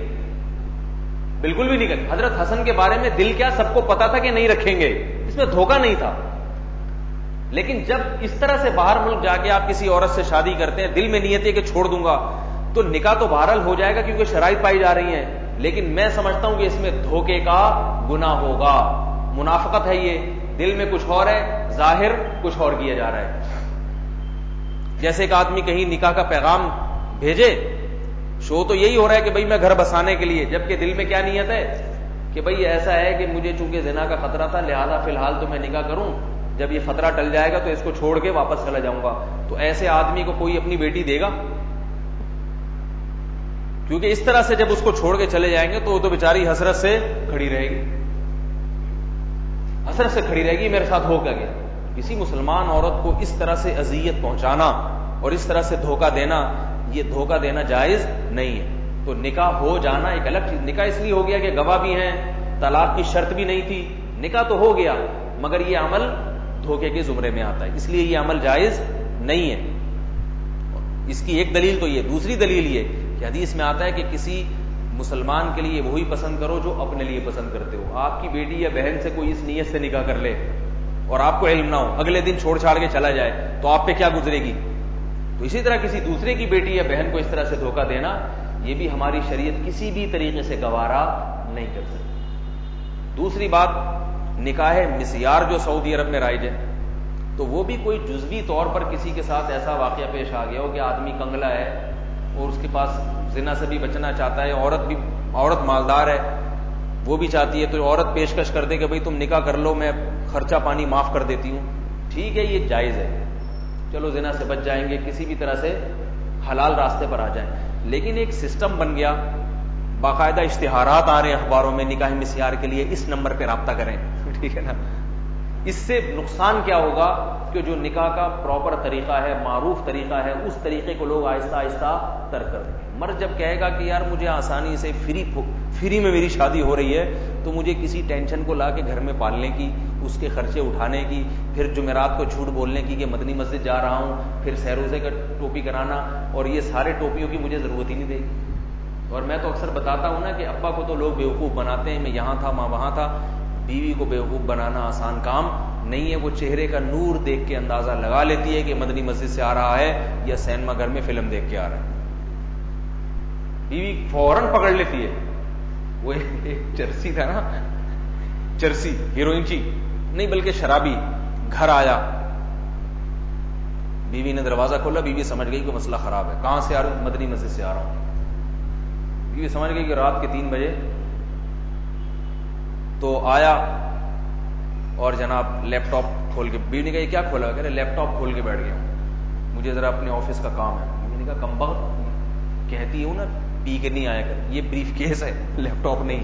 بالکل بھی نہیں کرے. حضرت حسن کے بارے میں دل کیا سب کو پتا تھا کہ نہیں رکھیں گے, اس میں دھوکہ نہیں تھا. لیکن جب اس طرح سے باہر ملک جا کے آپ کسی عورت سے شادی کرتے ہیں, دل میں نیت ہے کہ چھوڑ دوں گا, تو نکاح تو بہرحال ہو جائے گا کیونکہ شرائط پائی جا رہی ہیں, لیکن میں سمجھتا ہوں کہ اس میں دھوکے کا گناہ ہوگا. منافقت ہے یہ, دل میں کچھ اور ہے, ظاہر کچھ اور کیا جا رہا ہے. جیسے ایک آدمی کہیں نکاح کا پیغام بھیجے, شو تو یہی ہو رہا ہے کہ بھئی میں گھر بسانے کے لیے, جبکہ دل میں کیا نیت ہے کہ بھئی ایسا ہے کہ مجھے چونکہ زنا کا خطرہ تھا, لہذا فی الحال تو میں نکاح کروں, جب یہ خطرہ ٹل جائے گا تو اس کو چھوڑ کے واپس چلا جاؤں گا. تو ایسے آدمی کو کوئی اپنی بیٹی دے گا؟ کیونکہ اس طرح سے جب اس کو چھوڑ کے چلے جائیں گے تو وہ تو بیچاری حسرت سے کھڑی رہے گی, حسرت سے کھڑی رہے گی میرے ساتھ ہو کیا گیا. کسی مسلمان عورت کو اس طرح سے اذیت پہنچانا اور اس طرح سے دھوکہ دینا, یہ دھوکہ دینا جائز نہیں ہے. تو نکاح ہو جانا ایک الگ چیز. نکاح اس لیے ہو گیا کہ گواہ بھی ہیں, طلاق کی شرط بھی نہیں تھی, نکاح تو ہو گیا, مگر یہ عمل دھوکے کے زمرے میں آتا ہے, اس لیے یہ عمل جائز نہیں ہے. اس کی ایک دلیل تو یہ. دوسری دلیل یہ کہ حدیث میں آتا ہے کہ کسی مسلمان کے لیے وہی پسند کرو جو اپنے لیے پسند کرتے ہو. آپ کی بیٹی یا بہن سے کوئی اس نیت سے نکاح کر لے اور آپ کو علم نہ ہو, اگلے دن چھوڑ چھاڑ کے چلا جائے, تو آپ پہ کیا گزرے گی؟ تو اسی طرح کسی دوسرے کی بیٹی یا بہن کو اس طرح سے دھوکہ دینا, یہ بھی ہماری شریعت کسی بھی طریقے سے گوارا نہیں کر سکتی. دوسری بات, نکاح مسیار جو سعودی عرب میں رائج ہے, تو وہ بھی کوئی جزوی طور پر کسی کے ساتھ ایسا واقعہ پیش آ گیا ہو کہ آدمی کنگلا ہے اور اس کے پاس زنا سے بھی بچنا چاہتا ہے, عورت مالدار ہے, وہ بھی چاہتی ہے, تو عورت پیشکش کر دے کہ بھئی تم نکاح کر لو, میں خرچہ پانی معاف کر دیتی ہوں. ٹھیک ہے, یہ جائز ہے, چلو زنا سے بچ جائیں گے, کسی بھی طرح سے حلال راستے پر آ جائیں. لیکن ایک سسٹم بن گیا باقاعدہ اشتہارات آ رہے ہیں اخباروں میں نکاح مسیار کے لیے، اس نمبر پہ رابطہ کریں، ٹھیک ہے نا. اس سے نقصان کیا ہوگا کہ جو نکاح کا پراپر طریقہ ہے، معروف طریقہ ہے، اس طریقے کو لوگ آہستہ آہستہ ترک کر دیں گے. مرد جب کہے گا کہ یار مجھے آسانی سے فری میں میری شادی ہو رہی ہے، تو مجھے کسی ٹینشن کو لا کے گھر میں پالنے کی، اس کے خرچے اٹھانے کی، پھر جمعرات کو جھوٹ بولنے کی کہ مدنی مسجد جا رہا ہوں، پھر سیروزے کا ٹوپی کرانا، اور یہ سارے ٹوپیوں کی مجھے ضرورت ہی نہیں دے گی. اور میں تو اکثر بتاتا ہوں نا کہ ابا کو تو لوگ بیوقوف بناتے ہیں، میں یہاں تھا ماں وہاں تھا. بیوی کو بیوقوف بنانا آسان کام نہیں ہے. وہ چہرے کا نور دیکھ کے اندازہ لگا لیتی ہے کہ مدنی مسجد سے آ رہا ہے یا سینما گھر میں فلم دیکھ کے آ رہا ہے. بیوی فوراً پکڑ لیتی ہے. وہ ایک چرسی تھا نا، چرسی ہیروئن چی نہیں بلکہ شرابی گھر آیا، بیوی نے دروازہ کھولا، بیوی سمجھ گئی کہ مسئلہ خراب ہے. کہاں سے آ رہا ہوں؟ مدنی مسجد سے آ رہا ہوں. بیوی سمجھ گئی کہ رات کے 3 بجے. تو آیا اور جناب لیپ ٹاپ کھول کے، بیوی نے کہا یہ کیا کھولا؟ کہہ رہے لیپ ٹاپ کھول کے بیٹھ گیا ہوں، مجھے ذرا اپنے آفس کا کام ہے. بیوی نے کہا کمبخت، کہتی ہوں نا پی کے نہیں آیا کر، یہ بریف کیس ہے لیپ ٹاپ نہیں.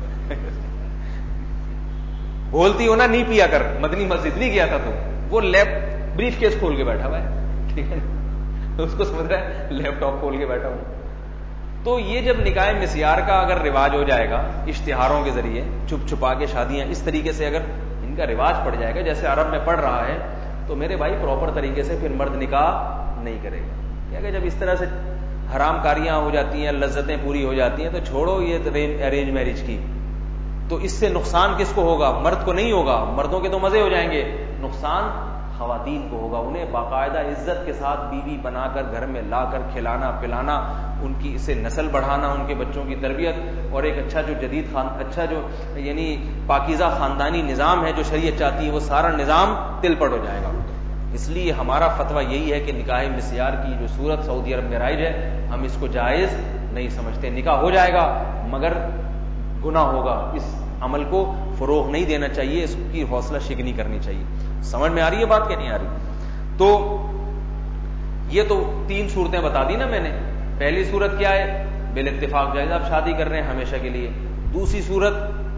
بولتی ہو نا نہیں پیا کر، مدنی مسجد نہیں گیا تھا تو وہ بریف کیس کھول کے بیٹھا ہوا ہے، ٹھیک ہے. اس کو سمجھ رہا ہے لیپ ٹاپ کھول کے بیٹھا ہوں. تو یہ جب نکاح مسیار کا اگر رواج ہو جائے گا، اشتہاروں کے ذریعے چھپ چھپا کے شادیاں اس طریقے سے اگر ان کا رواج پڑ جائے گا جیسے عرب میں پڑ رہا ہے، تو میرے بھائی پراپر طریقے سے پھر مرد نکاح نہیں کرے گا. کیا کہ جب اس طرح سے حرام کاریاں ہو جاتی ہیں، لذتیں پوری ہو جاتی ہیں، تو چھوڑو یہ ارینج میرج کی. تو اس سے نقصان کس کو ہوگا؟ مرد کو نہیں ہوگا، مردوں کے تو مزے ہو جائیں گے، نقصان خواتین کو ہوگا. انہیں باقاعدہ عزت کے ساتھ بیوی بنا کر گھر میں لا کر کھلانا پلانا، ان کی اسے نسل بڑھانا، ان کے بچوں کی تربیت، اور ایک اچھا جو جدید اچھا جو یعنی پاکیزہ خاندانی نظام ہے جو شریعت چاہتی ہے، وہ سارا نظام تل پٹ ہو جائے گا. اس لیے ہمارا فتویٰ یہی ہے کہ نکاح مسیار کی جو صورت سعودی عرب میں رائج ہے، ہم اس کو جائز نہیں سمجھتے. نکاح ہو جائے گا مگر گناہ ہوگا، اس عمل کو فروغ نہیں دینا چاہیے، اس کی حوصلہ شکنی کرنی چاہیے. سمجھ میں آ رہی ہے بات کہ نہیں آ رہی؟ تو یہ تو 3 صورتیں بتا دی نا میں نے. پہلی صورت کیا ہے؟ بال اتفاق جائز، آپ شادی کر رہے ہیں ہمیشہ کے لیے. دوسری صورت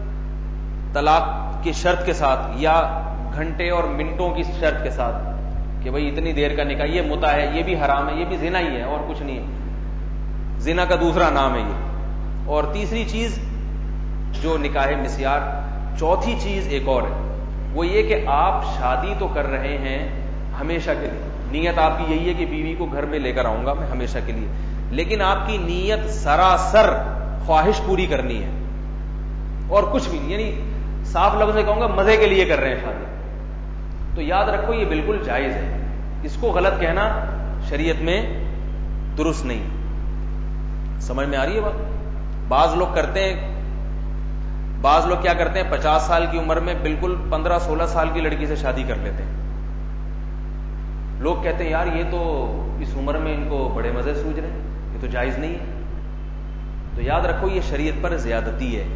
طلاق کی شرط کے ساتھ یا گھنٹے اور منٹوں کی شرط کے ساتھ کہ بھئی اتنی دیر کا نکاح، یہ متع ہے، یہ بھی حرام ہے، یہ بھی زنا ہی ہے اور کچھ نہیں ہے، زنا کا دوسرا نام ہے یہ. اور تیسری چیز جو نکاح مسیار. چوتھی چیز ایک اور ہے، وہ یہ کہ آپ شادی تو کر رہے ہیں ہمیشہ کے لیے، نیت آپ کی یہی ہے کہ بیوی کو گھر میں لے کر آؤں گا میں ہمیشہ کے لیے، لیکن آپ کی نیت سراسر خواہش پوری کرنی ہے اور کچھ بھی نہیں، یعنی صاف لفظ میں کہوں گا مزے کے لیے کر رہے ہیں شادی. تو یاد رکھو یہ بالکل جائز ہے، اس کو غلط کہنا شریعت میں درست نہیں. سمجھ میں آ رہی ہے بات؟ بعض لوگ کرتے ہیں، بعض لوگ کیا کرتے ہیں 50 سال کی عمر میں بالکل 15-16 سال کی لڑکی سے شادی کر لیتے ہیں. لوگ کہتے ہیں یار یہ تو اس عمر میں ان کو بڑے مزے سوچ رہے ہیں، یہ تو جائز نہیں ہے. تو یاد رکھو یہ شریعت پر زیادتی ہے،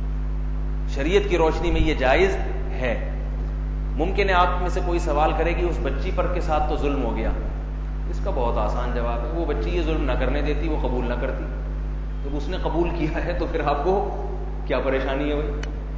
شریعت کی روشنی میں یہ جائز ہے. ممکن ہے آپ میں سے کوئی سوال کرے کہ اس بچی پر کے ساتھ تو ظلم ہو گیا. اس کا بہت آسان جواب ہے، وہ بچی یہ ظلم نہ کرنے دیتی، وہ قبول نہ کرتی. جب اس نے قبول کیا ہے تو پھر آپ کو کیا پریشانی ہے بھائی؟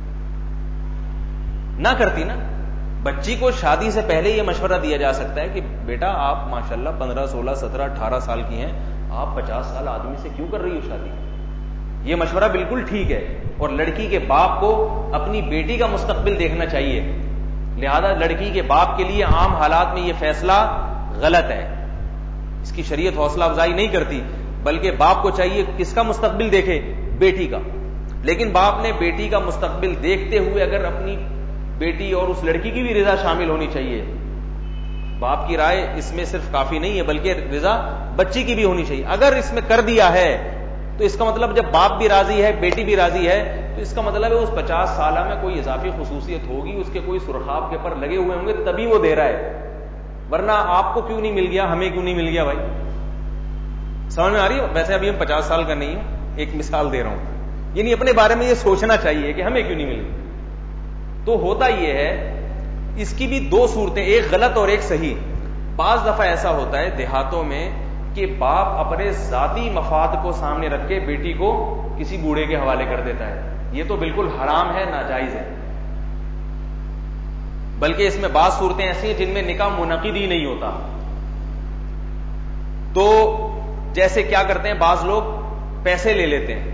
نہ کرتی نا. بچی کو شادی سے پہلے یہ مشورہ دیا جا سکتا ہے کہ بیٹا آپ ماشاءاللہ 15 16 17 18 سال کی ہیں، آپ 50 سال آدمی سے کیوں کر رہی ہو شادی؟ یہ مشورہ بالکل ٹھیک ہے. اور لڑکی کے باپ کو اپنی بیٹی کا مستقبل دیکھنا چاہیے، لہذا لڑکی کے باپ کے لیے عام حالات میں یہ فیصلہ غلط ہے. اس کی شریعت حوصلہ افزائی نہیں کرتی، بلکہ باپ کو چاہیے کس کا مستقبل دیکھے؟ بیٹی کا. لیکن باپ نے بیٹی کا مستقبل دیکھتے ہوئے اگر اپنی بیٹی اور اس لڑکی کی بھی رضا شامل ہونی چاہیے. باپ کی رائے اس میں صرف کافی نہیں ہے بلکہ رضا بچی کی بھی ہونی چاہیے. اگر اس میں کر دیا ہے تو اس کا مطلب جب باپ بھی راضی ہے بیٹی بھی راضی ہے تو اس کا مطلب ہے اس 50 سالہ میں کوئی اضافی خصوصیت ہوگی، اس کے کوئی سرخاب کے پر لگے ہوئے ہوں گے تبھی وہ دے رہا ہے، ورنہ آپ کو کیوں نہیں مل گیا، ہمیں کیوں نہیں مل گیا بھائی؟ سمجھ میں آ رہی ہے؟ ویسے ابھی ہم 50 سال کا نہیں ہے، ایک مثال دے رہا ہوں. یعنی اپنے بارے میں یہ سوچنا چاہیے کہ ہمیں کیوں نہیں ملی. تو ہوتا یہ ہے اس کی بھی 2 صورتیں، ایک غلط اور ایک صحیح. بعض دفعہ ایسا ہوتا ہے دیہاتوں میں کہ باپ اپنے ذاتی مفاد کو سامنے رکھ کے بیٹی کو کسی بوڑھے کے حوالے کر دیتا ہے. یہ تو بالکل حرام ہے, ناجائز ہے. بلکہ اس میں بعض صورتیں ایسی ہیں جن میں نکاح منعقد ہی نہیں ہوتا. تو جیسے کیا کرتے ہیں بعض لوگ, پیسے لے لیتے ہیں,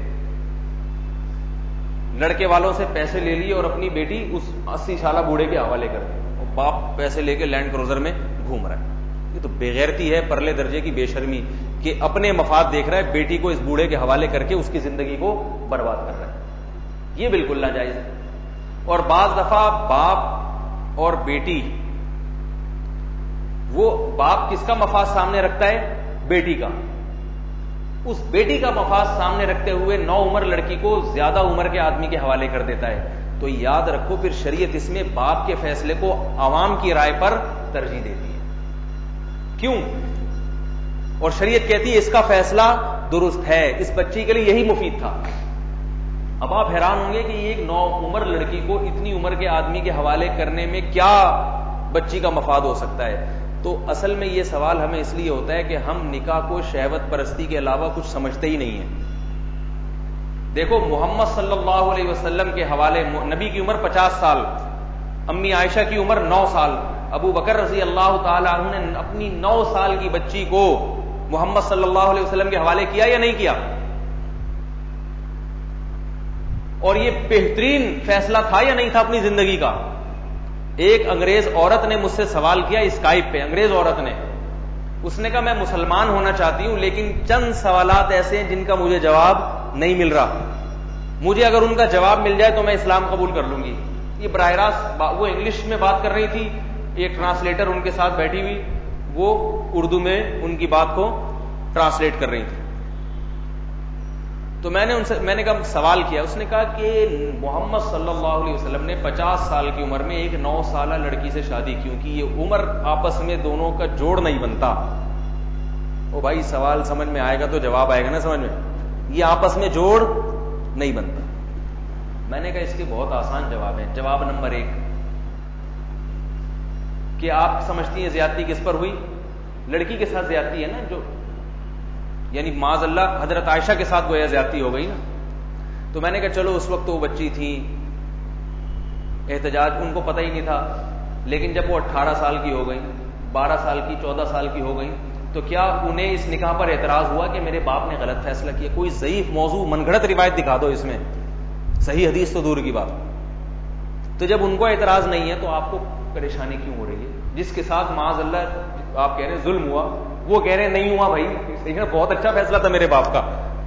لڑکے والوں سے پیسے لے لیے اور اپنی بیٹی اس 80 سالہ بوڑھے کے حوالے کر دی, اور باپ پیسے لے کے لینڈ کروزر میں گھوم رہا ہے. یہ تو بےغیرتی ہے, پرلے درجے کی بے شرمی, کہ اپنے مفاد دیکھ رہا ہے, بیٹی کو اس بوڑھے کے حوالے کر کے اس کی زندگی کو برباد کر رہا ہے. یہ بالکل ناجائز ہے. اور بعض دفعہ باپ اور بیٹی, وہ باپ کس کا مفاد سامنے رکھتا ہے؟ بیٹی کا. اس بیٹی کا مفاد سامنے رکھتے ہوئے نوعمر لڑکی کو زیادہ عمر کے آدمی کے حوالے کر دیتا ہے. تو یاد رکھو پھر شریعت اس میں باپ کے فیصلے کو عوام کی رائے پر ترجیح دیتی ہے. کیوں؟ اور شریعت کہتی ہے اس کا فیصلہ درست ہے, اس بچی کے لیے یہی مفید تھا. اب آپ حیران ہوں گے کہ ایک نوعمر لڑکی کو اتنی عمر کے آدمی کے حوالے کرنے میں کیا بچی کا مفاد ہو سکتا ہے. تو اصل میں یہ سوال ہمیں اس لیے ہوتا ہے کہ ہم نکاح کو شہوت پرستی کے علاوہ کچھ سمجھتے ہی نہیں ہیں. دیکھو محمد صلی اللہ علیہ وسلم کے حوالے, نبی کی عمر 50 سال, امی عائشہ کی عمر 9 سال, ابو بکر رضی اللہ تعالی عنہ نے اپنی 9 سال کی بچی کو محمد صلی اللہ علیہ وسلم کے حوالے کیا یا نہیں کیا؟ اور یہ بہترین فیصلہ تھا یا نہیں تھا اپنی زندگی کا؟ ایک انگریز عورت نے مجھ سے سوال کیا اسکائپ پہ, انگریز عورت نے, اس نے کہا میں مسلمان ہونا چاہتی ہوں لیکن چند سوالات ایسے ہیں جن کا مجھے جواب نہیں مل رہا, مجھے اگر ان کا جواب مل جائے تو میں اسلام قبول کر لوں گی. یہ براہ راست وہ انگلش میں بات کر رہی تھی, ایک ٹرانسلیٹر ان کے ساتھ بیٹھی ہوئی, وہ اردو میں ان کی بات کو ٹرانسلیٹ کر رہی تھی. تو میں نے کہا سوال کیا, اس نے کہا کہ محمد صلی اللہ علیہ وسلم نے 50 سال کی عمر میں ایک 9 سالہ لڑکی سے شادی کیوں کی؟ یہ عمر آپس میں دونوں کا جوڑ نہیں بنتا. او بھائی سوال سمجھ میں آئے گا تو جواب آئے گا نا سمجھ میں, یہ آپس میں جوڑ نہیں بنتا. میں نے کہا اس کے بہت آسان جواب ہیں. جواب نمبر 1 کہ آپ سمجھتی ہیں زیادتی کس پر ہوئی؟ لڑکی کے ساتھ زیادتی ہے نا, جو یعنی معاذ اللہ حضرت عائشہ کے ساتھ گویا زیادتی ہو گئی نا. تو میں نے کہا چلو اس وقت تو وہ بچی تھی, احتجاج ان کو پتہ ہی نہیں تھا, لیکن جب وہ 18 سال کی ہو گئی, 12 سال کی, 14 سال کی ہو گئی, تو کیا انہیں اس نکاح پر اعتراض ہوا کہ میرے باپ نے غلط فیصلہ کیا؟ کوئی ضعیف موضوع من گھڑت روایت دکھا دو اس میں, صحیح حدیث تو دور کی بات. تو جب ان کو اعتراض نہیں ہے تو آپ کو پریشانی کیوں ہو رہی ہے؟ جس کے ساتھ معاذ اللہ آپ کہہ رہے ہیں ظلم ہوا, وہ کہہ رہے ہیں نہیں ہوا بھائی, بہت اچھا فیصلہ تھا میرے باپ کا.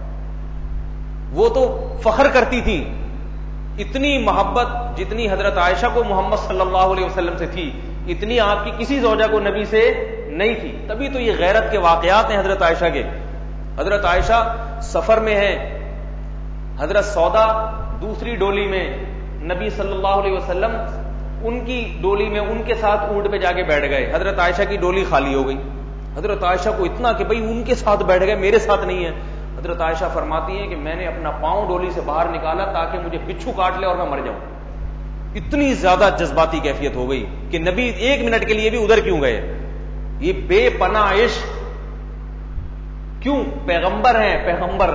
وہ تو فخر کرتی تھی, اتنی محبت جتنی حضرت عائشہ کو محمد صلی اللہ علیہ وسلم سے تھی اتنی آپ کی کسی زوجہ کو نبی سے نہیں تھی. تبھی تو یہ غیرت کے واقعات ہیں حضرت عائشہ کے. حضرت عائشہ سفر میں ہیں, حضرت سودا دوسری ڈولی میں, نبی صلی اللہ علیہ وسلم ان کی ڈولی میں ان کے ساتھ اونٹ پہ جا کے بیٹھ گئے. حضرت عائشہ کی ڈولی خالی ہو گئی. حضرت عائشہ کو اتنا کہ بھئی ان کے ساتھ بیٹھ گئے, میرے ساتھ نہیں ہے. حضرت عائشہ فرماتی ہیں کہ میں نے اپنا پاؤں ڈولی سے باہر نکالا تاکہ مجھے بچھو کاٹ لے اور میں مر جاؤں. اتنی زیادہ جذباتی کیفیت ہو گئی کہ نبی 1 منٹ کے لیے بھی ادھر کیوں گئے. یہ بے پناہ عشق کیوں؟ پیغمبر ہیں, پیغمبر.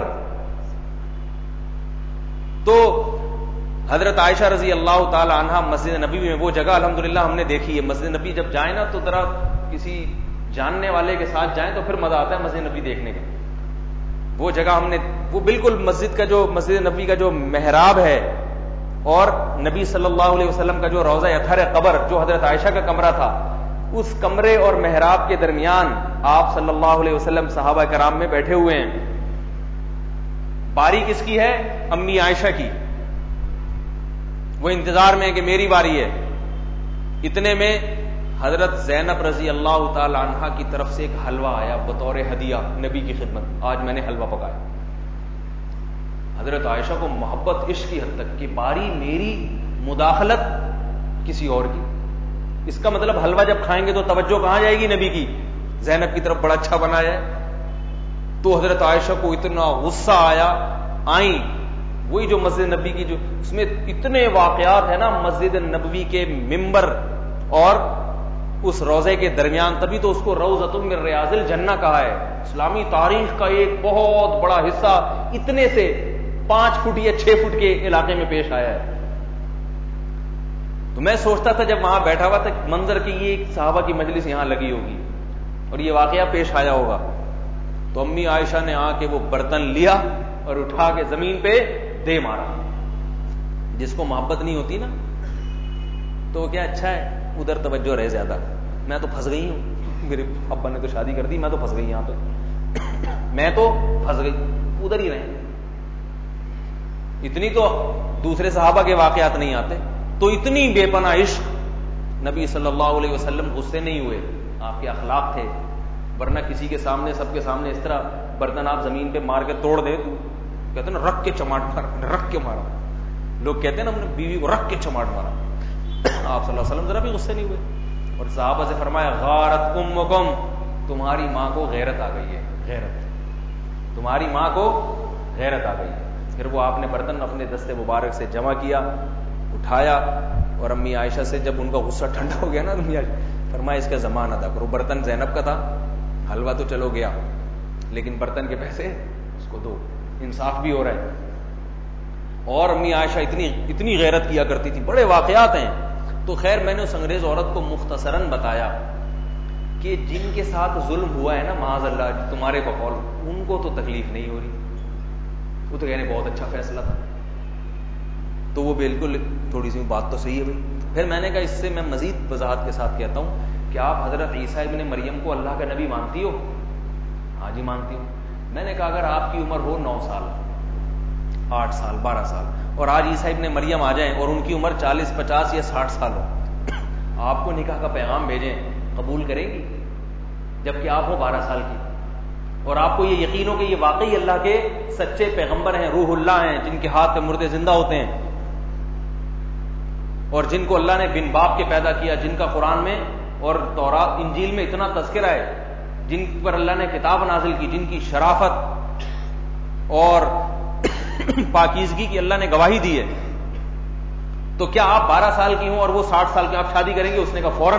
تو حضرت عائشہ رضی اللہ تعالی عنہا مسجد نبی میں, وہ جگہ الحمدللہ ہم نے دیکھی ہے. مسجد نبی جب جائیں نا تو ذرا کسی جاننے والے کے ساتھ جائیں تو پھر مزہ آتا ہے مسجد نبی دیکھنے کا. وہ جگہ ہم نے, وہ بالکل مسجد نبی کا جو محراب ہے اور نبی صلی اللہ علیہ وسلم کا جو روضہ اطہر قبر جو حضرت عائشہ کا کمرہ تھا, اس کمرے اور محراب کے درمیان آپ صلی اللہ علیہ وسلم صحابہ کرام میں بیٹھے ہوئے ہیں. باری کس کی ہے؟ امی عائشہ کی. وہ انتظار میں ہے کہ میری باری ہے. اتنے میں حضرت زینب رضی اللہ تعالی عنہا کی طرف سے ایک حلوہ آیا بطور ہدیہ نبی کی خدمت. آج میں نے حلوہ پکایا. حضرت عائشہ کو محبت عشق کی حد تک کہ باری میری, مداخلت کسی اور کی. اس کا مطلب حلوہ جب کھائیں گے تو توجہ کہاں جائے گی؟ نبی کی. زینب کی طرف بڑا اچھا بنایا ہے. تو حضرت عائشہ کو اتنا غصہ آیا, آئیں وہی جو مسجد نبی کی جو اس میں اتنے واقعات ہیں نا, مسجد نبوی کے ممبر اور اس روزے کے درمیان، تبھی تو اس کو روضۃ من ریاض الجنہ کہا ہے. اسلامی تاریخ کا ایک بہت بڑا حصہ اتنے سے 5 فٹ یا 6 فٹ کے علاقے میں پیش آیا ہے. تو میں سوچتا تھا جب وہاں بیٹھا ہوا تھا منظر کی یہ ایک صحابہ کی مجلس یہاں لگی ہوگی اور یہ واقعہ پیش آیا ہوگا، تو امی عائشہ نے آ کے وہ برتن لیا اور اٹھا کے زمین پہ دے مارا. جس کو محبت نہیں ہوتی نا تو کیا اچھا ہے ادھر توجہ رہے زیادہ. میں تو پھنس گئی ہوں، میرے ابا نے تو شادی کر دی، میں تو پھنس گئی یہاں پہ، میں تو پھنس گئی، ادھر ہی رہیں. اتنی تو دوسرے صحابہ کے واقعات نہیں آتے. تو اتنی بے پناہ عشق، نبی صلی اللہ علیہ وسلم غصے نہیں ہوئے، آپ کے اخلاق تھے. ورنہ کسی کے سامنے، سب کے سامنے اس طرح برتن آپ زمین پہ مار کے توڑ دے، تو کہتے ہیں نا رکھ کے چماٹ مارا، رکھ کے مارا. لوگ کہتے ہیں نا ہم نے بیوی کو رکھ کے چماٹ مارا. آپ صلی اللہ علیہ وسلم ذرا بھی غصے نہیں ہوئے اور صحابہ سے فرمایا غارت امکم، تمہاری ماں کو غیرت آ گئی ہے، غیرت، تمہاری ماں کو غیرت آ گئی ہے. پھر وہ آپ نے برتن اپنے دستے مبارک سے جمع کیا، اٹھایا، اور امی عائشہ سے جب ان کا غصہ ٹھنڈا ہو گیا نا، امی عائشہ فرمایا اس کا ضمان ادا کرو. برتن زینب کا تھا، حلوہ تو چلو گیا، لیکن برتن کے پیسے اس کو دو، انصاف بھی ہو رہا ہے. اور امی عائشہ اتنی غیرت کیا کرتی تھی. بڑے واقعات ہیں. تو خیر میں نے اس انگریز عورت کو مختصراً بتایا کہ جن کے ساتھ ظلم ہوا ہے نا معاذ اللہ تمہارے بقول، ان کو تو تکلیف نہیں ہو رہی، وہ تو کہنے بہت اچھا فیصلہ تھا. تو وہ بالکل تھوڑی سی بات تو صحیح ہے بھائی. پھر میں نے کہا اس سے میں مزید وضاحت کے ساتھ کہتا ہوں کہ آپ حضرت عیسیٰ ابن مریم کو اللہ کا نبی مانتی ہو؟ ہاں جی مانتی ہوں. میں نے کہا اگر آپ کی عمر ہو 9 سال، 8 سال، 12 سال، اور آج عیسیٰ ابن مریم آ جائیں اور ان کی عمر 40، 50 یا 60 سال ہو، آپ کو نکاح کا پیغام بھیجیں، قبول کریں گی؟ جبکہ آپ ہو 12 سال کی اور آپ کو یہ یقین ہو کہ یہ واقعی اللہ کے سچے پیغمبر ہیں، روح اللہ ہیں، جن کے ہاتھ پہ مردے زندہ ہوتے ہیں، اور جن کو اللہ نے بن باپ کے پیدا کیا، جن کا قرآن میں اور تورات انجیل میں اتنا تذکرہ ہے، جن پر اللہ نے کتاب نازل کی، جن کی شرافت اور پاکیزگی کی اللہ نے گواہی دی ہے. تو کیا آپ 12 سال کی ہوں اور وہ 60 سال کے، آپ شادی کریں گے؟ اس نے کہا فوراً.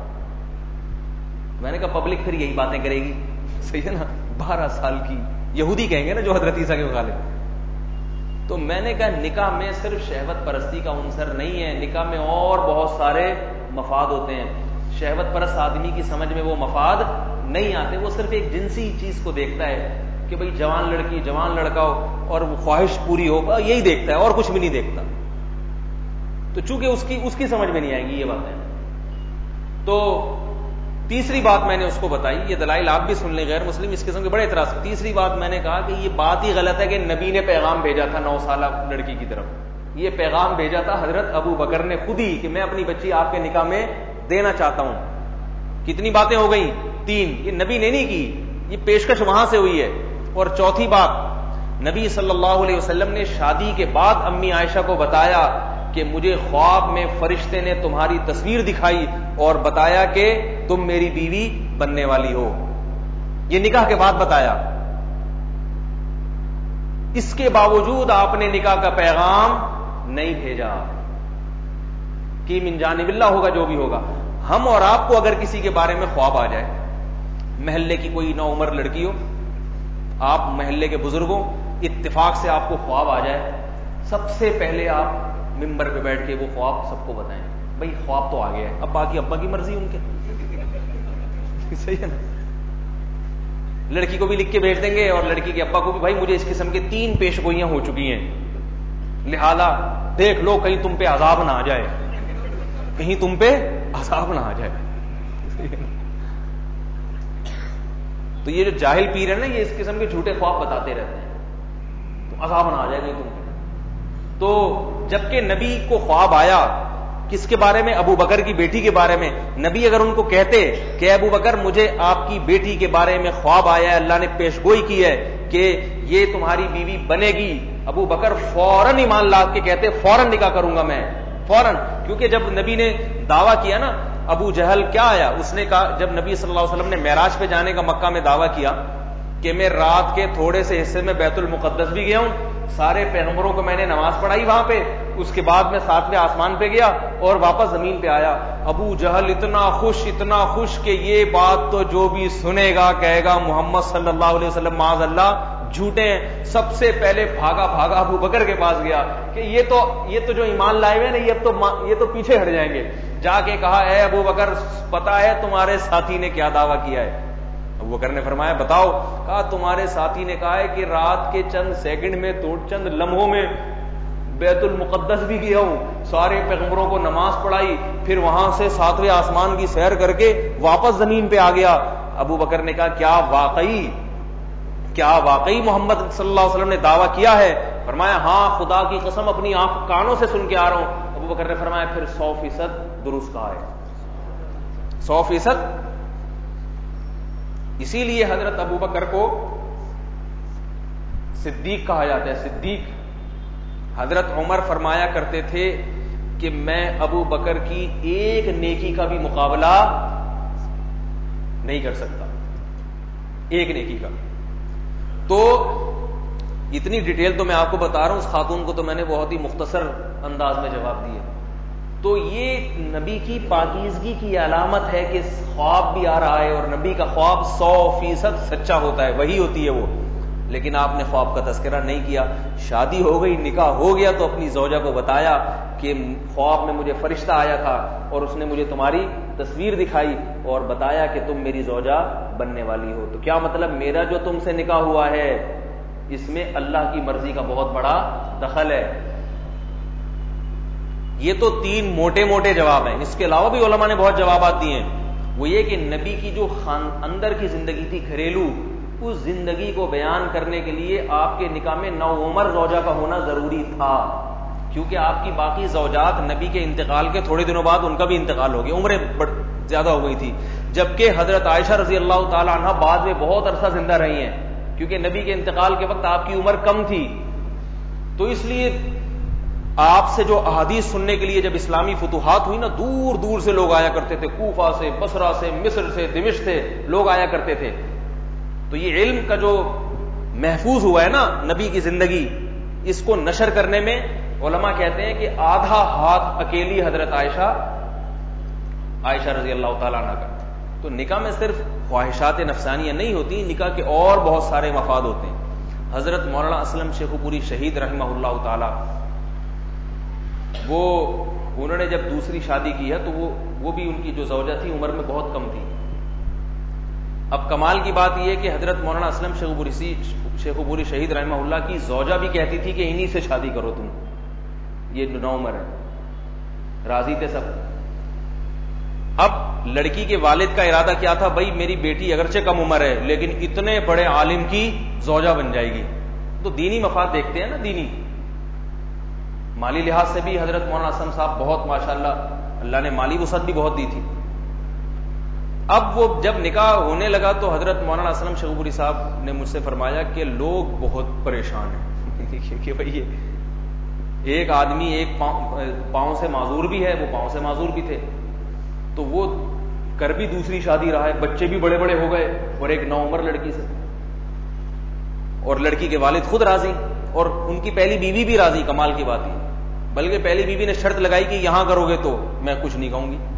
میں نے کہا پبلک پھر یہی باتیں کرے گی، صحیح ہے نا، 12 سال کی یہودی کہیں گے نا جو حضرت عیسیٰ کے مخالف. تو میں نے کہا نکاح میں صرف شہوت پرستی کا عنصر نہیں ہے، نکاح میں اور بہت سارے مفاد ہوتے ہیں. شہوت پرست آدمی کی سمجھ میں وہ مفاد نہیں آتے، وہ صرف ایک جنسی چیز کو دیکھتا ہے کہ بھئی جوان لڑکی جوان لڑکا ہو اور وہ خواہش پوری ہو، یہی دیکھتا ہے اور کچھ بھی نہیں دیکھتا. تو چونکہ اس کی سمجھ میں نہیں آئیں گی یہ باتیں. تو تیسری بات میں نے اس کو بتائی، یہ دلائل آپ بھی سن لیں، غیر مسلم اس قسم کے بڑے اعتراض. تیسری بات میں نے کہا کہ یہ بات ہی غلط ہے کہ نبی نے پیغام بھیجا تھا 9 سالہ لڑکی کی طرف. یہ پیغام بھیجا تھا حضرت ابو بکر نے خود ہی کہ میں اپنی بچی آپ کے نکاح میں دینا چاہتا ہوں. کتنی باتیں ہو گئی؟ 3. یہ نبی نے نہیں کی، یہ پیشکش وہاں سے ہوئی ہے. اور چوتھی بات، نبی صلی اللہ علیہ وسلم نے شادی کے بعد امی عائشہ کو بتایا کہ مجھے خواب میں فرشتے نے تمہاری تصویر دکھائی اور بتایا کہ تم میری بیوی بننے والی ہو. یہ نکاح کے بعد بتایا. اس کے باوجود آپ نے نکاح کا پیغام نہیں بھیجا کہ من جانب اللہ ہوگا جو بھی ہوگا. ہم اور آپ کو اگر کسی کے بارے میں خواب آ جائے، محلے کی کوئی نوعمر لڑکی ہو، آپ محلے کے بزرگوں، اتفاق سے آپ کو خواب آ جائے، سب سے پہلے آپ ممبر پہ بیٹھ کے وہ خواب سب کو بتائیں. بھائی خواب تو آ گیا ہے، اب باقی ابا کی مرضی ان کے، صحیح ہے نا. لڑکی کو بھی لکھ کے بھیج دیں گے اور لڑکی کے ابا کو بھی، بھائی مجھے اس قسم کے 3 پیش گوئیاں ہو چکی ہیں، لہذا دیکھ لو کہیں تم پہ عذاب نہ آ جائے، کہیں تم پہ عذاب نہ آ جائے. تو یہ جو جاہل پیر ہے نا، یہ اس قسم کے جھوٹے خواب بتاتے رہتے ہیں، تو عذاب نہ آ جائے گا تم پہ. تو جبکہ نبی کو خواب آیا کس کے بارے میں؟ ابو بکر کی بیٹی کے بارے میں. نبی اگر ان کو کہتے کہ ابو بکر مجھے آپ کی بیٹی کے بارے میں خواب آیا ہے، اللہ نے پیشگوئی کی ہے کہ یہ تمہاری بیوی بنے گی، ابو بکر فوراً ایمان لا کے کہتے فوراً نکاح کروں گا میں، فوراً. کیونکہ جب نبی نے دعویٰ کیا نا، ابو جہل کیا آیا، اس نے کہا جب نبی صلی اللہ علیہ وسلم نے معراج پہ جانے کا مکہ میں دعویٰ کیا کہ میں رات کے تھوڑے سے حصے میں بیت المقدس بھی گیا ہوں، سارے پیغمبروں کو میں نے نماز پڑھائی وہاں پہ، اس کے بعد میں 7ویں آسمان پہ گیا اور واپس زمین پہ آیا. ابو جہل اتنا خوش کہ یہ بات تو جو بھی سنے گا کہے گا محمد صلی اللہ علیہ وسلم معاذ اللہ جھوٹے ہیں. سب سے پہلے بھاگا ابو بکر کے پاس گیا کہ یہ تو جو ایمان لائے ہوئے نا یہ تو پیچھے ہٹ جائیں گے. جا کے کہا اے ابو بکر پتا ہے تمہارے ساتھی نے کیا دعویٰ کیا ہے؟ ابو بکر نے فرمایا بتاؤ. کہا تمہارے ساتھی نے کہا ہے کہ رات کے چند سیکنڈ میں چند لمحوں میں بیت المقدس بھی گیا ہوں, سارے پیغمبروں کو نماز پڑھائی, پھر وہاں سے 7ویں آسمان کی سیر کر کے واپس زمین پہ آ گیا. ابو بکر نے کہا کیا واقعی محمد صلی اللہ علیہ وسلم نے دعویٰ کیا ہے؟ فرمایا ہاں خدا کی قسم اپنی کانوں سے سن کے آ رہا ہوں. ابو بکر نے فرمایا پھر 100% درست کہا ہے, 100%. اسی لیے حضرت ابو بکر کو صدیق کہا جاتا ہے, صدیق. حضرت عمر فرمایا کرتے تھے کہ میں ابو بکر کی ایک نیکی کا بھی مقابلہ نہیں کر سکتا, ایک نیکی کا. تو اتنی ڈیٹیل تو میں آپ کو بتا رہا ہوں, اس خاتون کو تو میں نے بہت ہی مختصر انداز میں جواب دیا. تو یہ نبی کی پاکیزگی کی علامت ہے کہ خواب بھی آ رہا ہے اور نبی کا خواب 100% سچا ہوتا ہے, وہی ہوتی ہے وہ. لیکن آپ نے خواب کا تذکرہ نہیں کیا. شادی ہو گئی, نکاح ہو گیا, تو اپنی زوجہ کو بتایا کہ خواب میں مجھے فرشتہ آیا تھا اور اس نے مجھے تمہاری تصویر دکھائی اور بتایا کہ تم میری زوجہ بننے والی ہو. تو کیا مطلب میرا جو تم سے نکاح ہوا ہے اس میں اللہ کی مرضی کا بہت بڑا دخل ہے. یہ تو 3 موٹے جواب ہیں. اس کے علاوہ بھی علماء نے بہت جوابات دیے ہیں. وہ یہ کہ نبی کی جو اندر کی زندگی تھی گھریلو, اس زندگی کو بیان کرنے کے لیے آپ کے نکاح میں نوعمر زوجہ کا ہونا ضروری تھا, کیونکہ آپ کی باقی زوجات نبی کے انتقال کے تھوڑے دنوں بعد ان کا بھی انتقال ہو گیا, عمریں زیادہ ہو گئی تھی. جبکہ حضرت عائشہ رضی اللہ تعالی عنہ بعد میں بہت عرصہ زندہ رہی ہیں, کیونکہ نبی کے انتقال کے وقت آپ کی عمر کم تھی. تو اس لیے آپ سے جو احادیث سننے کے لیے جب اسلامی فتوحات ہوئی نا, دور دور سے لوگ آیا کرتے تھے, کوفہ سے, بصرہ سے, مصر سے, دمشق سے لوگ آیا کرتے تھے. تو یہ علم کا جو محفوظ ہوا ہے نا نبی کی زندگی, اس کو نشر کرنے میں علماء کہتے ہیں کہ آدھا ہاتھ اکیلی حضرت عائشہ رضی اللہ تعالیٰ عنہ کا. تو نکاح میں صرف خواہشات نفسانیہ نہیں ہوتی, نکاح کے اور بہت سارے مفاد ہوتے ہیں. حضرت مولانا اسلم شیخو پوری شہید رحمہ اللہ تعالی, انہوں نے جب دوسری شادی کی ہے تو وہ بھی ان کی جو زوجہ تھی عمر میں بہت کم تھی. اب کمال کی بات یہ کہ حضرت مولانا اسلم شیخو پوری شہید رحمہ اللہ کی زوجہ بھی کہتی تھی کہ انہی سے شادی کرو تم, یہ نو عمر ہے. راضی تھے سب. اب لڑکی کے والد کا ارادہ کیا تھا, بھائی میری بیٹی اگرچہ کم عمر ہے لیکن اتنے بڑے عالم کی زوجہ بن جائے گی. تو دینی مفاد دیکھتے ہیں نا, دینی مالی لحاظ سے بھی حضرت مولانا اسلم صاحب بہت ماشاءاللہ اللہ نے مالی وسعت بھی بہت دی تھی. اب وہ جب نکاح ہونے لگا تو حضرت مولانا اسلم شیخو پوری صاحب نے مجھ سے فرمایا کہ لوگ بہت پریشان ہیں کہ بھائی ایک آدمی ایک پاؤں سے معذور بھی ہے, وہ پاؤں سے معذور بھی تھے, تو وہ کر بھی دوسری شادی رہا ہے, بچے بھی بڑے بڑے ہو گئے اور ایک نو عمر لڑکی سے, اور لڑکی کے والد خود راضی اور ان کی پہلی بیوی بھی راضی. کمال کی بات ہے, بلکہ پہلی بیوی نے شرط لگائی کہ یہاں کرو گے تو میں کچھ نہیں کہوں گی.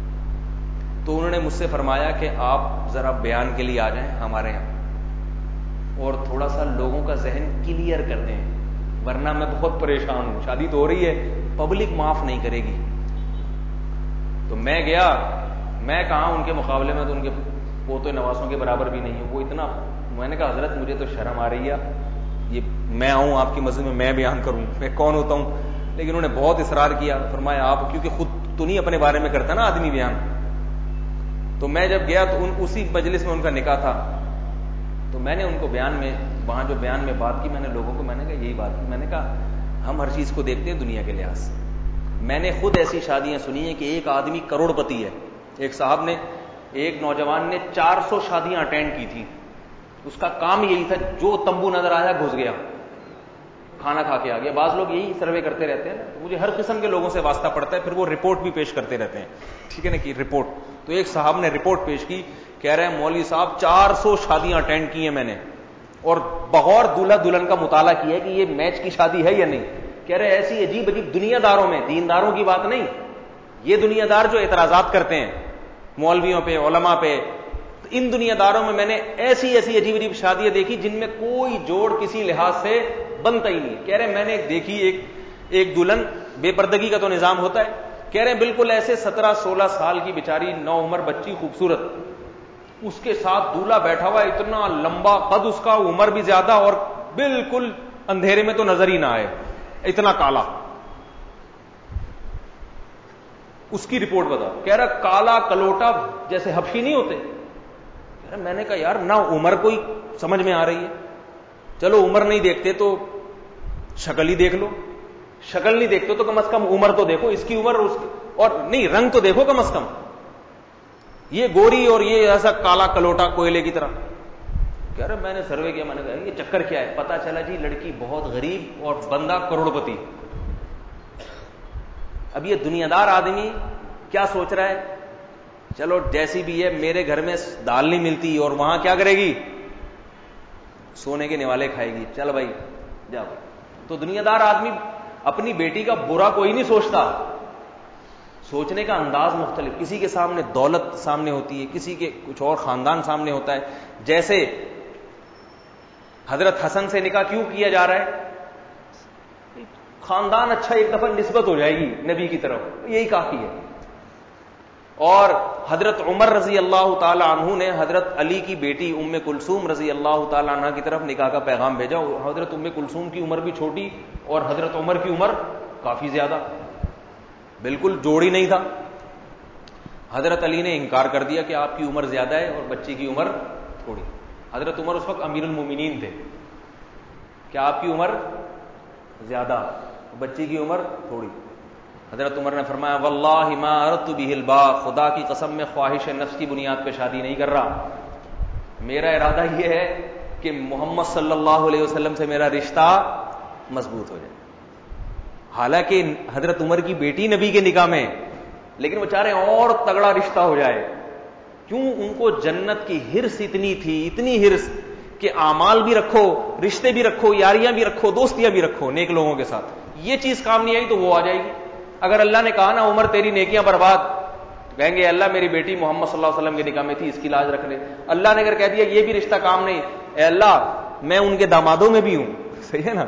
تو انہوں نے مجھ سے فرمایا کہ آپ ذرا بیان کے لیے آ جائیں ہمارے یہاں اور تھوڑا سا لوگوں کا ذہن کلیئر کر دیں, ورنہ میں بہت پریشان ہوں, شادی تو ہو رہی ہے, پبلک معاف نہیں کرے گی. تو میں گیا, میں کہاں ان کے مقابلے میں تو ان کے پوتے نواسوں کے برابر بھی نہیں ہوں. وہ اتنا, میں نے کہا حضرت مجھے تو شرم آ رہی ہے, یہ میں آؤں آپ کی مسجد میں بیان کروں, میں کون ہوتا ہوں. لیکن انہوں نے بہت اصرار کیا, فرمایا آپ, کیونکہ خود تو نہیں اپنے بارے میں کرتا نا آدمی بیان. تو میں جب گیا تو اسی مجلس میں ان کا نکاح تھا, تو میں نے ان کو بیان میں, وہاں جو بیان میں بات کی, میں نے لوگوں کو, میں نے کہا یہی بات کی, میں نے کہا ہم ہر چیز کو دیکھتے ہیں دنیا کے لحاظ سے. میں نے خود ایسی شادیاں سنی ہیں کہ ایک آدمی کروڑ پتی ہے. ایک صاحب نے, ایک نوجوان نے 400 شادیاں اٹینڈ کی تھی, اس کا کام یہی تھا, جو تمبو نظر آیا گھس گیا, کھانا کھا کے آ گیا. بعض لوگ یہی سروے کرتے رہتے ہیں, مجھے ہر قسم کے لوگوں سے واسطہ پڑتا ہے, پھر وہ رپورٹ بھی پیش کرتے رہتے ہیں, ٹھیک ہے نا, کہ رپورٹ. تو ایک صاحب نے رپورٹ پیش کی, کہہ رہے ہیں مولوی صاحب 400 شادیاں اٹینڈ کی ہیں میں نے, اور بغور دولہا دلہن کا مطالعہ کیا ہے کہ یہ میچ کی شادی ہے یا نہیں. کہہ رہے ایسی عجیب عجیب دنیا داروں میں, دینداروں کی بات نہیں, یہ دنیا دار جو اعتراضات کرتے ہیں مولویوں پہ، علماء پہ، ان دنیا داروں میں نے ایسی ایسی عجیب عجیب شادیاں دیکھی جن میں کوئی جوڑ کسی لحاظ سے بنتا ہی نہیں. کہہ رہے میں نے دیکھی ایک دلہن، بے پردگی کا تو نظام ہوتا ہے، کہہ رہے بالکل ایسے 17-16 سال کی بیچاری نوعمر بچی خوبصورت، اس کے ساتھ دولہا بیٹھا ہوا، اتنا لمبا قد اس کا، عمر بھی زیادہ، اور بالکل اندھیرے میں تو نظر ہی نہ آئے، اتنا کالا. اس کی رپورٹ بتا، کہہ رہا کالا کلوٹا جیسے حبشی نہیں ہوتے. کہہ رہا میں نے کہا یار نہ عمر کوئی سمجھ میں آ رہی ہے، چلو عمر نہیں دیکھتے تو شکل ہی دیکھ لو، شکل نہیں دیکھتے تو کم از کم عمر تو دیکھو، اس کی عمر اس کی، اور نہیں رنگ تو دیکھو کم از کم. یہ گوری اور یہ ایسا کالا کلوٹا کوئلے کی طرح. کہہ رہے میں نے سروے کیا، میں نے کہا یہ چکر کیا ہے؟ پتا چلا جی لڑکی بہت غریب اور بندہ کروڑپتی. اب یہ دنیا دار آدمی کیا سوچ رہا ہے، چلو جیسی بھی ہے، میرے گھر میں دال نہیں ملتی اور وہاں کیا کرے گی، سونے کے نوالے کھائے گی، چل بھائی جا بھائی. تو دنیا دار آدمی اپنی بیٹی کا برا کوئی نہیں سوچتا، سوچنے کا انداز مختلف. کسی کے سامنے دولت سامنے ہوتی ہے، کسی کے کچھ اور خاندان سامنے ہوتا ہے. جیسے حضرت حسن سے نکاح کیوں کیا جا رہا ہے؟ خاندان اچھا، ایک دفعہ نسبت ہو جائے گی نبی کی طرف، یہی کافی ہے. اور حضرت عمر رضی اللہ تعالی عنہ نے حضرت علی کی بیٹی ام کلثوم رضی اللہ تعالی عنہ کی طرف نکاح کا پیغام بھیجا. حضرت ام کلثوم کی عمر بھی چھوٹی اور حضرت عمر کی عمر کافی زیادہ، بالکل جوڑ ہی نہیں تھا. حضرت علی نے انکار کر دیا کہ آپ کی عمر زیادہ ہے اور بچی کی عمر تھوڑی. حضرت عمر اس وقت امیر المومنین تھے، کہ آپ کی عمر زیادہ، بچی کی عمر تھوڑی. حضرت عمر نے فرمایا واللہ ما اردت به الباء، خدا کی قسم میں خواہش نفس کی بنیاد پہ شادی نہیں کر رہا، میرا ارادہ یہ ہے کہ محمد صلی اللہ علیہ وسلم سے میرا رشتہ مضبوط ہو جائے. حالانکہ حضرت عمر کی بیٹی نبی کے نکاح میں، لیکن وہ چاہ رہے ہیں اور تگڑا رشتہ ہو جائے. کیوں؟ ان کو جنت کی ہرس اتنی تھی، اتنی ہرس کہ اعمال بھی رکھو، رشتے بھی رکھو، یاریاں بھی رکھو، دوستیاں بھی رکھو نیک لوگوں کے ساتھ. یہ چیز کام نہیں آئی تو وہ آ جائے گی. اگر اللہ نے کہا نا عمر تیری نیکیاں برباد، کہیں گے اللہ میری بیٹی محمد صلی اللہ علیہ وسلم کے نکاح میں تھی، اس کی لاج رکھ لے. اللہ نے اگر کہہ دیا یہ بھی رشتہ کام نہیں، اے اللہ میں ان کے دامادوں میں بھی ہوں، صحیح ہے نا.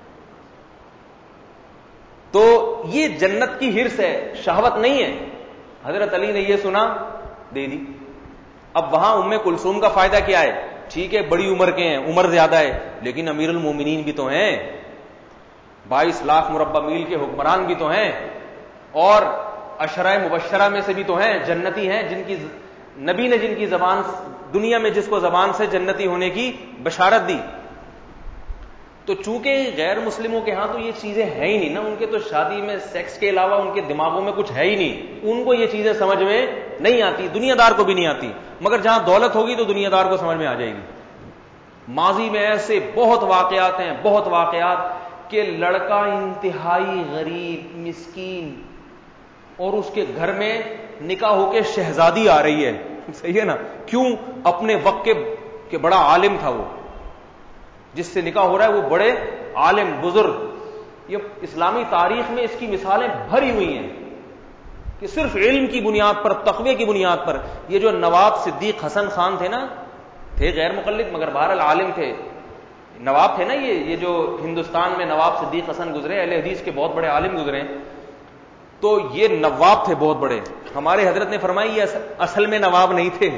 تو یہ جنت کی ہرس ہے، شہوت نہیں ہے. حضرت علی نے یہ سنا، دے دی. اب وہاں ام کلثوم کا فائدہ کیا ہے؟ ٹھیک ہے بڑی عمر کے ہیں، عمر زیادہ ہے، لیکن امیر المومنین بھی تو ہیں، 22 لاکھ مربع میل کے حکمران بھی تو ہیں، اور عشرہ مبشرہ میں سے بھی تو ہیں، جنتی ہیں، جن کی نبی نے جن کی زبان دنیا میں جس کو زبان سے جنتی ہونے کی بشارت دی. تو چونکہ غیر مسلموں کے ہاں تو یہ چیزیں ہیں ہی نہیں نا، ان کے تو شادی میں سیکس کے علاوہ ان کے دماغوں میں کچھ ہے ہی نہیں، ان کو یہ چیزیں سمجھ میں نہیں آتی، دنیا دار کو بھی نہیں آتی. مگر جہاں دولت ہوگی تو دنیا دار کو سمجھ میں آ جائے گی. ماضی میں ایسے بہت واقعات ہیں، بہت واقعات، کہ لڑکا انتہائی غریب مسکین اور اس کے گھر میں نکاح ہو کے شہزادی آ رہی ہے، صحیح ہے نا. کیوں؟ اپنے وقت کے بڑا عالم تھا، وہ جس سے نکاح ہو رہا ہے وہ بڑے عالم بزرگ. یہ اسلامی تاریخ میں اس کی مثالیں بھری ہوئی ہیں کہ صرف علم کی بنیاد پر، تقوی کی بنیاد پر. یہ جو نواب صدیق حسن خان تھے نا، تھے غیر مقلد مگر بہرحال عالم تھے، نواب تھے نا. یہ جو ہندوستان میں نواب صدیق حسن گزرے، اہل حدیث کے بہت بڑے عالم گزرے، تو یہ نواب تھے بہت بڑے. ہمارے حضرت نے فرمائی یہ اصل میں نواب نہیں تھے،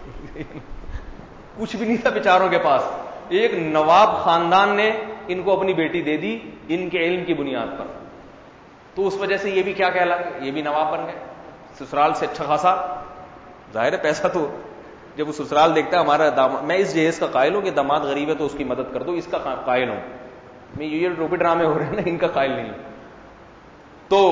کچھ بھی نہیں تھا بیچاروں کے پاس. ایک نواب خاندان نے ان کو اپنی بیٹی دے دی ان کے علم کی بنیاد پر. تو اس وجہ سے یہ بھی کیا کہلا، یہ بھی نواب بن گئے. سسرال سے اچھا خاصا، ظاہر ہے پیسہ تو جب وہ سسرال دیکھتا ہے ہمارا داماد، میں اس جہیز کا قائل ہوں کہ داماد غریب ہے تو اس کی مدد کر دو، اس کا قائل ہوں میں. یہ روپے ڈرامے ہو رہے ہیں نا، ان کا قائل نہیں. تو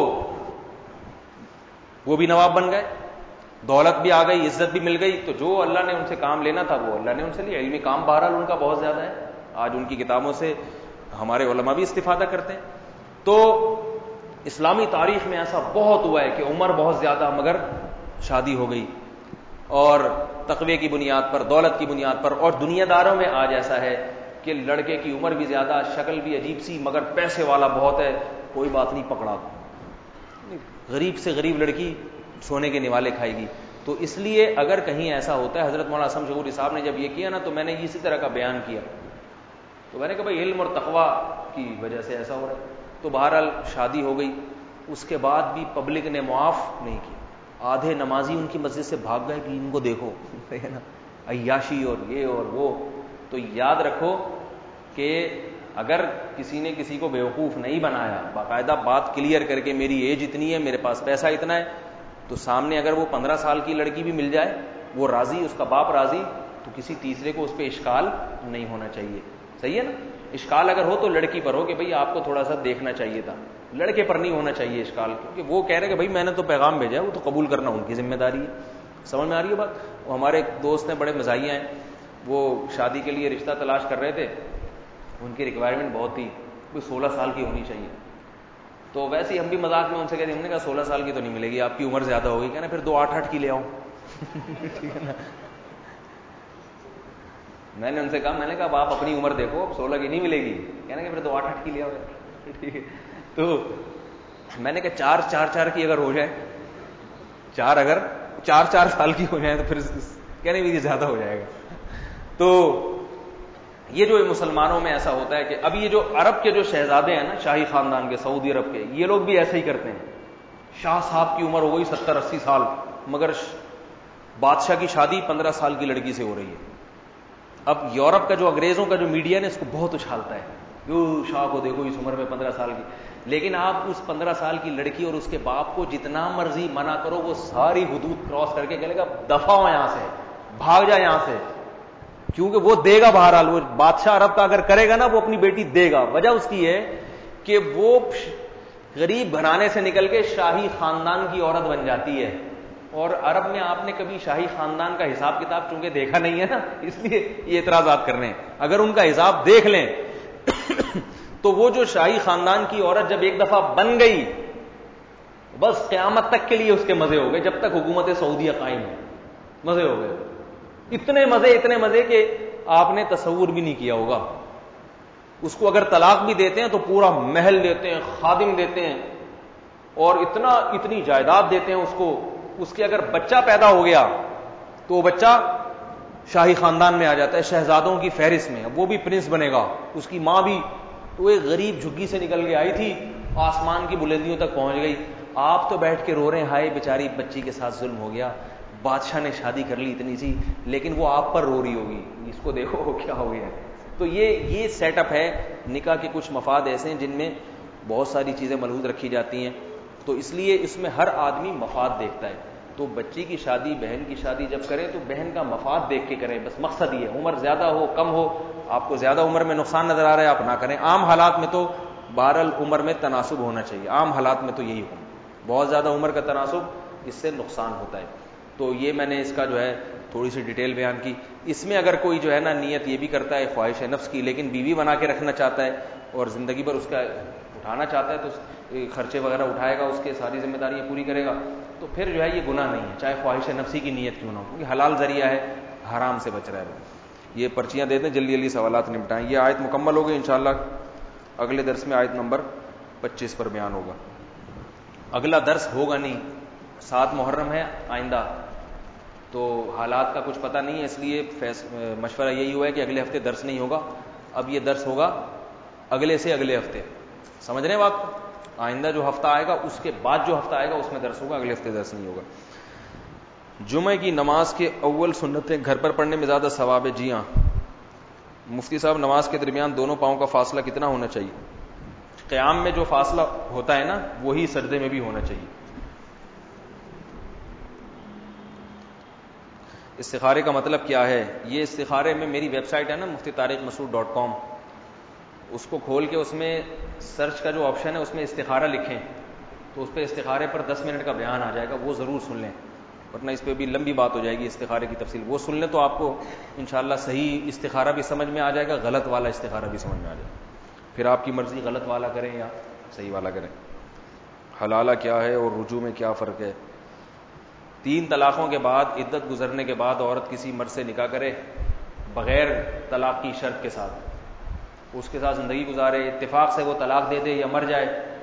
وہ بھی نواب بن گئے، دولت بھی آ گئی، عزت بھی مل گئی. تو جو اللہ نے ان سے کام لینا تھا وہ اللہ نے ان سے لیا. علمی کام بہرحال ان کا بہت زیادہ ہے، آج ان کی کتابوں سے ہمارے علماء بھی استفادہ کرتے ہیں. تو اسلامی تاریخ میں ایسا بہت ہوا ہے کہ عمر بہت زیادہ مگر شادی ہو گئی، اور تقوی کی بنیاد پر، دولت کی بنیاد پر. اور دنیا داروں میں آج ایسا ہے کہ لڑکے کی عمر بھی زیادہ، شکل بھی عجیب سی، مگر پیسے والا بہت ہے، کوئی بات نہیں پکڑا. غریب سے غریب لڑکی سونے کے نوالے کھائے گی. تو اس لیے اگر کہیں ایسا ہوتا ہے, حضرت مولانا اسم شعوری صاحب نے جب یہ کیا نا تو میں نے اسی طرح کا بیان کیا, تو میں نے کہا بھائی علم اور تقوی کی وجہ سے ایسا ہو رہا ہے. تو بہرحال شادی ہو گئی, اس کے بعد بھی پبلک نے معاف نہیں کیا. آدھے نمازی ان کی مسجد سے بھاگ گئے کہ ان کو دیکھو ہے نا عیاشی اور یہ اور وہ. تو یاد رکھو کہ اگر کسی نے کسی کو بیوقوف نہیں بنایا, باقاعدہ بات کلیئر کر کے میری ایج اتنی ہے, میرے پاس پیسہ اتنا ہے, تو سامنے اگر وہ 15 سال کی لڑکی بھی مل جائے, وہ راضی, اس کا باپ راضی, تو کسی تیسرے کو اس پہ اشکال نہیں ہونا چاہیے. صحیح ہے نا. اشکال اگر ہو تو لڑکی پر ہو کہ بھئی آپ کو تھوڑا سا دیکھنا چاہیے تھا, لڑکے پر نہیں ہونا چاہیے اشکال, کیونکہ وہ کہہ رہے کہ بھئی میں نے تو پیغام بھیجا ہے, وہ تو قبول کرنا ان کی ذمہ داری ہے. سمجھ میں آ رہی ہے بات. وہ ہمارے ایک دوست ہیں بڑے مزاحیہ ہیں, وہ شادی کے لیے رشتہ تلاش کر رہے تھے, ان کی ریکوائرمنٹ بہت تھی, کوئی 16 سال کی ہونی چاہیے. تو ویسے ہی ہم بھی مذاق میں ان سے کہتے ہیں, ہم نے کہا 16 سال کی تو نہیں ملے گی, آپ کی عمر زیادہ ہوگی. کہنا پھر 2 8 کی لے آؤ. ٹھیک ہے نا. میں نے ان سے کہا, میں نے کہا اب آپ اپنی عمر دیکھو, اب 16 کی نہیں ملے گی. کہنا کہ پھر 2 8 کی لے آؤ. ٹھیک ہے. تو میں نے کہا 4 کی اگر ہو جائے, 4 اگر 4 سال کی ہو جائے تو پھر کہنے بھی زیادہ ہو جائے گا. تو یہ جو مسلمانوں میں ایسا ہوتا ہے کہ اب یہ جو عرب کے جو شہزادے ہیں نا, شاہی خاندان کے, سعودی عرب کے, یہ لوگ بھی ایسے ہی کرتے ہیں. شاہ صاحب کی عمر ہو گئی 70 80 سال, مگر بادشاہ کی شادی 15 سال کی لڑکی سے ہو رہی ہے. اب یورپ کا جو انگریزوں کا جو میڈیا ہے اس کو بہت اچھالتا ہے, یو شاہ کو دیکھو اس عمر میں 15 سال کی. لیکن آپ اس 15 سال کی لڑکی اور اس کے باپ کو جتنا مرضی منع کرو, وہ ساری حدود کراس کر کے کہے گا دفع ہو یہاں سے, بھاگ جا یہاں سے, کیونکہ وہ دے گا. بہرحال وہ بادشاہ عرب کا اگر کرے گا نا, وہ اپنی بیٹی دے گا. وجہ اس کی ہے کہ وہ غریب گھرانے سے نکل کے شاہی خاندان کی عورت بن جاتی ہے. اور عرب میں آپ نے کبھی شاہی خاندان کا حساب کتاب چونکہ دیکھا نہیں ہے نا, اس لیے یہ اعتراضات کر رہے ہیں. اگر ان کا حساب دیکھ لیں تو وہ جو شاہی خاندان کی عورت جب ایک دفعہ بن گئی, بس قیامت تک کے لیے اس کے مزے ہو گئے. جب تک حکومت سعودیہ قائم ہے مزے ہو گئے. اتنے مزے کہ آپ نے تصور بھی نہیں کیا ہوگا. اس کو اگر طلاق بھی دیتے ہیں تو پورا محل دیتے ہیں, خادم دیتے ہیں, اور اتنی جائیداد دیتے ہیں اس کو. اس کے اگر بچہ پیدا ہو گیا تو وہ بچہ شاہی خاندان میں آ جاتا ہے, شہزادوں کی فہرست میں. وہ بھی پرنس بنے گا, اس کی ماں بھی. تو ایک غریب جھگی سے نکل کے آئی تھی, آسمان کی بلندیوں تک پہنچ گئی. آپ تو بیٹھ کے رو رہے ہیں, ہائے بیچاری بچی کے ساتھ ظلم ہو گیا, بادشاہ نے شادی کر لی اتنی سی, لیکن وہ آپ پر رو رہی ہوگی, اس کو دیکھو کیا ہو گیا. تو یہ سیٹ اپ ہے. نکاح کے کچھ مفاد ایسے ہیں جن میں بہت ساری چیزیں ملحوظ رکھی جاتی ہیں, تو اس لیے اس میں ہر آدمی مفاد دیکھتا ہے. تو بچی کی شادی, بہن کی شادی جب کریں تو بہن کا مفاد دیکھ کے کریں, بس مقصد یہ ہے. عمر زیادہ ہو کم ہو, آپ کو زیادہ عمر میں نقصان نظر آ رہا ہے آپ نہ کریں. عام حالات میں تو بہرحال عمر میں تناسب ہونا چاہیے, عام حالات میں تو یہی ہو. بہت زیادہ عمر کا تناسب اس سے نقصان ہوتا ہے. تو یہ میں نے اس کا جو ہے تھوڑی سی ڈیٹیل بیان کی. اس میں اگر کوئی جو ہے نا نیت یہ بھی کرتا ہے خواہش نفس کی, لیکن بیوی بنا کے رکھنا چاہتا ہے اور زندگی بھر اس کا اٹھانا چاہتا ہے, تو خرچے وغیرہ اٹھائے گا, اس کے ساری ذمہ داریاں پوری کرے گا, تو پھر جو ہے یہ گناہ نہیں ہے, چاہے خواہش نفسی کی نیت کیوں نہ ہو, کیونکہ حلال ذریعہ ہے, حرام سے بچ رہا ہے. یہ پرچیاں دے دیں, جلدی جلدی سوالات نمٹائیں. یہ آیت مکمل ہو گئی, انشاءاللہ اگلے درس میں آیت نمبر 25 پر بیان ہوگا. اگلا درس ہوگا نہیں, 7 محرم ہے آئندہ, تو حالات کا کچھ پتہ نہیں ہے, اس لیے مشورہ یہی ہوا ہے کہ اگلے ہفتے درس نہیں ہوگا. اب یہ درس ہوگا اگلے سے اگلے ہفتے, سمجھ رہے ہیں بات کو. آئندہ جو ہفتہ آئے گا اس کے بعد جو ہفتہ آئے گا اس میں درس ہوگا, اگلے ہفتے درس نہیں ہوگا. جمعہ کی نماز کے اول سنتیں گھر پر پڑھنے میں زیادہ ثواب ہے. جی ہاں. مفتی صاحب, نماز کے درمیان دونوں پاؤں کا فاصلہ کتنا ہونا چاہیے؟ قیام میں جو فاصلہ ہوتا ہے نا وہی سجدے میں بھی ہونا چاہیے. استخارے کا مطلب کیا ہے؟ یہ استخارے میں میری ویب سائٹ ہے نا muftiطارقمسعود.com, اس کو کھول کے اس میں سرچ کا جو آپشن ہے اس میں استخارہ لکھیں, تو اس پہ استخارے پر 10 منٹ کا بیان آ جائے گا, وہ ضرور سن لیں, ورنہ اس پہ بھی لمبی بات ہو جائے گی. استخارے کی تفصیل وہ سن لیں تو آپ کو انشاءاللہ صحیح استخارہ بھی سمجھ میں آ جائے گا, غلط والا استخارہ بھی سمجھ میں آ جائے گا. پھر آپ کی مرضی غلط والا کریں یا صحیح والا کریں. حلالہ کیا ہے اور رجوع میں کیا فرق ہے؟ 3 طلاقوں کے بعد, عدت گزرنے کے بعد عورت کسی مرد سے نکاح کرے بغیر طلاق کی شرط کے ساتھ, اس کے ساتھ زندگی گزارے, اتفاق سے وہ طلاق دے دے یا مر جائے,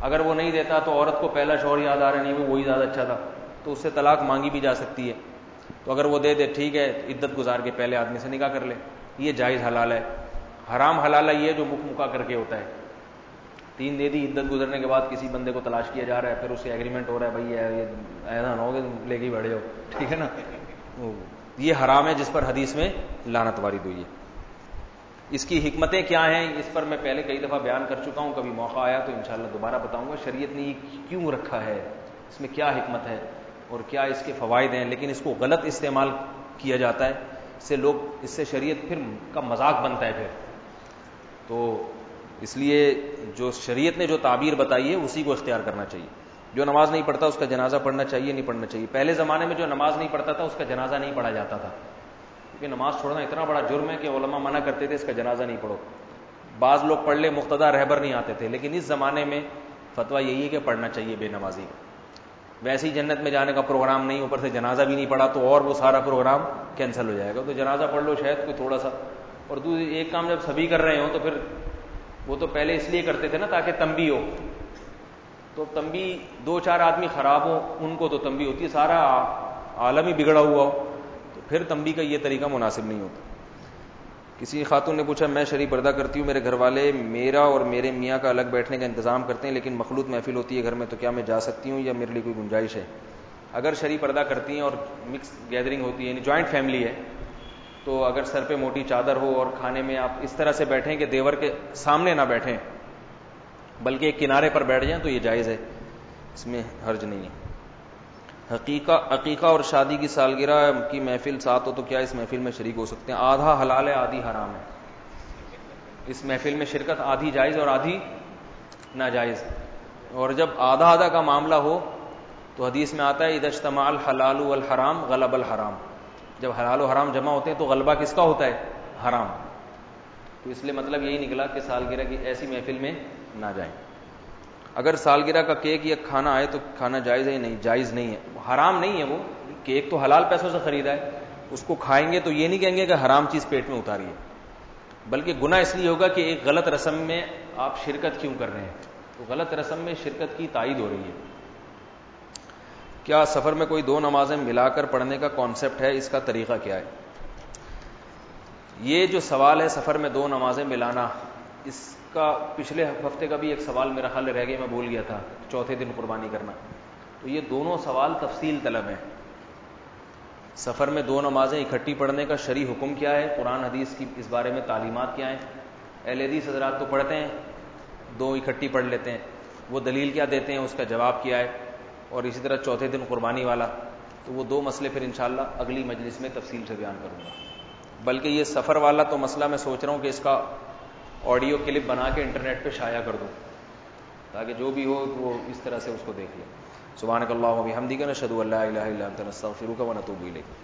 اگر وہ نہیں دیتا تو عورت کو پہلا شوہر یاد آ رہا نہیں وہی زیادہ اچھا تھا تو اس سے طلاق مانگی بھی جا سکتی ہے. تو اگر وہ دے دے ٹھیک ہے, عدت گزار کے پہلے آدمی سے نکاح کر لے, یہ جائز حلال ہے. حرام حلال ہے یہ جو مکا کر کے ہوتا ہے, 3 دے دی, عدت گزرنے کے بعد کسی بندے کو تلاش کیا جا رہا ہے, پھر اس سے ایگریمنٹ ہو رہا ہے بھائی ایسا نہ ہو کہ لے کے بیٹھ جاؤ, ٹھیک ہے نا, یہ حرام ہے جس پر حدیث میں لعنت وارد ہوئی ہے. اس کی حکمتیں کیا ہیں اس پر میں پہلے کئی دفعہ بیان کر چکا ہوں, کبھی موقع آیا تو انشاءاللہ دوبارہ بتاؤں گا. شریعت نے یہ کیوں رکھا ہے, اس میں کیا حکمت ہے اور کیا اس کے فوائد ہیں, لیکن اس کو غلط استعمال کیا جاتا ہے, اس سے شریعت پھر کا مذاق بنتا ہے پھر. تو اس لیے جو شریعت نے جو تعبیر بتائی ہے اسی کو اختیار کرنا چاہیے. جو نماز نہیں پڑھتا اس کا جنازہ پڑھنا چاہیے نہیں پڑھنا چاہیے. پہلے زمانے میں جو نماز نہیں پڑھتا تھا اس کا جنازہ نہیں پڑھا جاتا تھا, کیونکہ نماز چھوڑنا اتنا بڑا جرم ہے کہ علماء منع کرتے تھے اس کا جنازہ نہیں پڑھو. بعض لوگ پڑھ لے, مقتدی رہبر نہیں آتے تھے, لیکن اس زمانے میں فتویٰ یہی ہے کہ پڑھنا چاہیے بے نمازی کا. ویسے ہی جنت میں جانے کا پروگرام نہیں, اوپر سے جنازہ بھی نہیں پڑھا تو اور وہ سارا پروگرام کینسل ہو جائے گا. تو جنازہ پڑھ لو شاید کوئی تھوڑا سا. اور دوسری ایک کام جب سبھی کر رہے ہوں تو پھر وہ تو پہلے اس لیے کرتے تھے نا تاکہ تنبیہ ہو, تو تنبیہ 2-4 آدمی خراب ہو ان کو تو تنبیہ ہوتی ہے, سارا عالم ہی بگڑا ہوا ہو تو پھر تنبیہ کا یہ طریقہ مناسب نہیں ہوتا. کسی خاتون نے پوچھا, میں شرعی پردہ کرتی ہوں, میرے گھر والے میرا اور میرے میاں کا الگ بیٹھنے کا انتظام کرتے ہیں, لیکن مخلوط محفل ہوتی ہے گھر میں, تو کیا میں جا سکتی ہوں یا میرے لیے کوئی گنجائش ہے؟ اگر شرعی پردہ کرتی ہیں اور مکس گیدرنگ ہوتی ہے یعنی جوائنٹ فیملی ہے, تو اگر سر پہ موٹی چادر ہو اور کھانے میں آپ اس طرح سے بیٹھیں کہ دیور کے سامنے نہ بیٹھیں بلکہ ایک کنارے پر بیٹھ جائیں تو یہ جائز ہے, اس میں حرج نہیں ہے. عقیقہ اور شادی کی سالگرہ کی محفل ساتھ ہو تو کیا اس محفل میں شریک ہو سکتے ہیں؟ آدھا حلال ہے آدھی حرام ہے. اس محفل میں شرکت آدھی جائز اور آدھی ناجائز. اور جب آدھا آدھا کا معاملہ ہو تو حدیث میں آتا ہے اذا اجتمع الحلال والحرام غلب الحرام, جب حلال و حرام جمع ہوتے ہیں تو غلبہ کس کا ہوتا ہے؟ حرام. تو اس لیے مطلب یہی نکلا کہ سالگرہ کی ایسی محفل میں نہ جائیں. اگر سالگرہ کا کیک یا کھانا آئے تو کھانا جائز ہے؟ نہیں, جائز نہیں ہے, حرام نہیں ہے. وہ کیک تو حلال پیسوں سے خریدا ہے, اس کو کھائیں گے تو یہ نہیں کہیں گے کہ حرام چیز پیٹ میں اتاری ہے, بلکہ گناہ اس لیے ہوگا کہ ایک غلط رسم میں آپ شرکت کیوں کر رہے ہیں, تو غلط رسم میں شرکت کی تائید ہو رہی ہے. کیا سفر میں کوئی 2 نمازیں ملا کر پڑھنے کا کانسیپٹ ہے, اس کا طریقہ کیا ہے؟ یہ جو سوال ہے سفر میں 2 نمازیں ملانا, اس کا پچھلے ہفتے کا بھی ایک سوال میرا خیال رہ گیا, میں بھول گیا تھا, چوتھے دن قربانی کرنا. تو یہ دونوں سوال تفصیل طلب ہیں. سفر میں 2 نمازیں اکٹھی پڑھنے کا شرعی حکم کیا ہے, قرآن حدیث کی اس بارے میں تعلیمات کیا ہیں؟ اہل حدیث حضرات تو پڑھتے ہیں 2 اکٹھی پڑھ لیتے ہیں, وہ دلیل کیا دیتے ہیں, اس کا جواب کیا ہے, اور اسی طرح چوتھے دن قربانی والا, تو وہ 2 مسئلے پھر انشاءاللہ اگلی مجلس میں تفصیل سے بیان کروں گا. بلکہ یہ سفر والا تو مسئلہ میں سوچ رہا ہوں کہ اس کا آڈیو کلپ بنا کے انٹرنیٹ پہ شائع کر دوں تاکہ جو بھی ہو وہ اس طرح سے اس کو دیکھ لے. سبحانک اللہم و بحمدک نشہد ان لا الہ الا انت نستغفرک و نتوب الیک.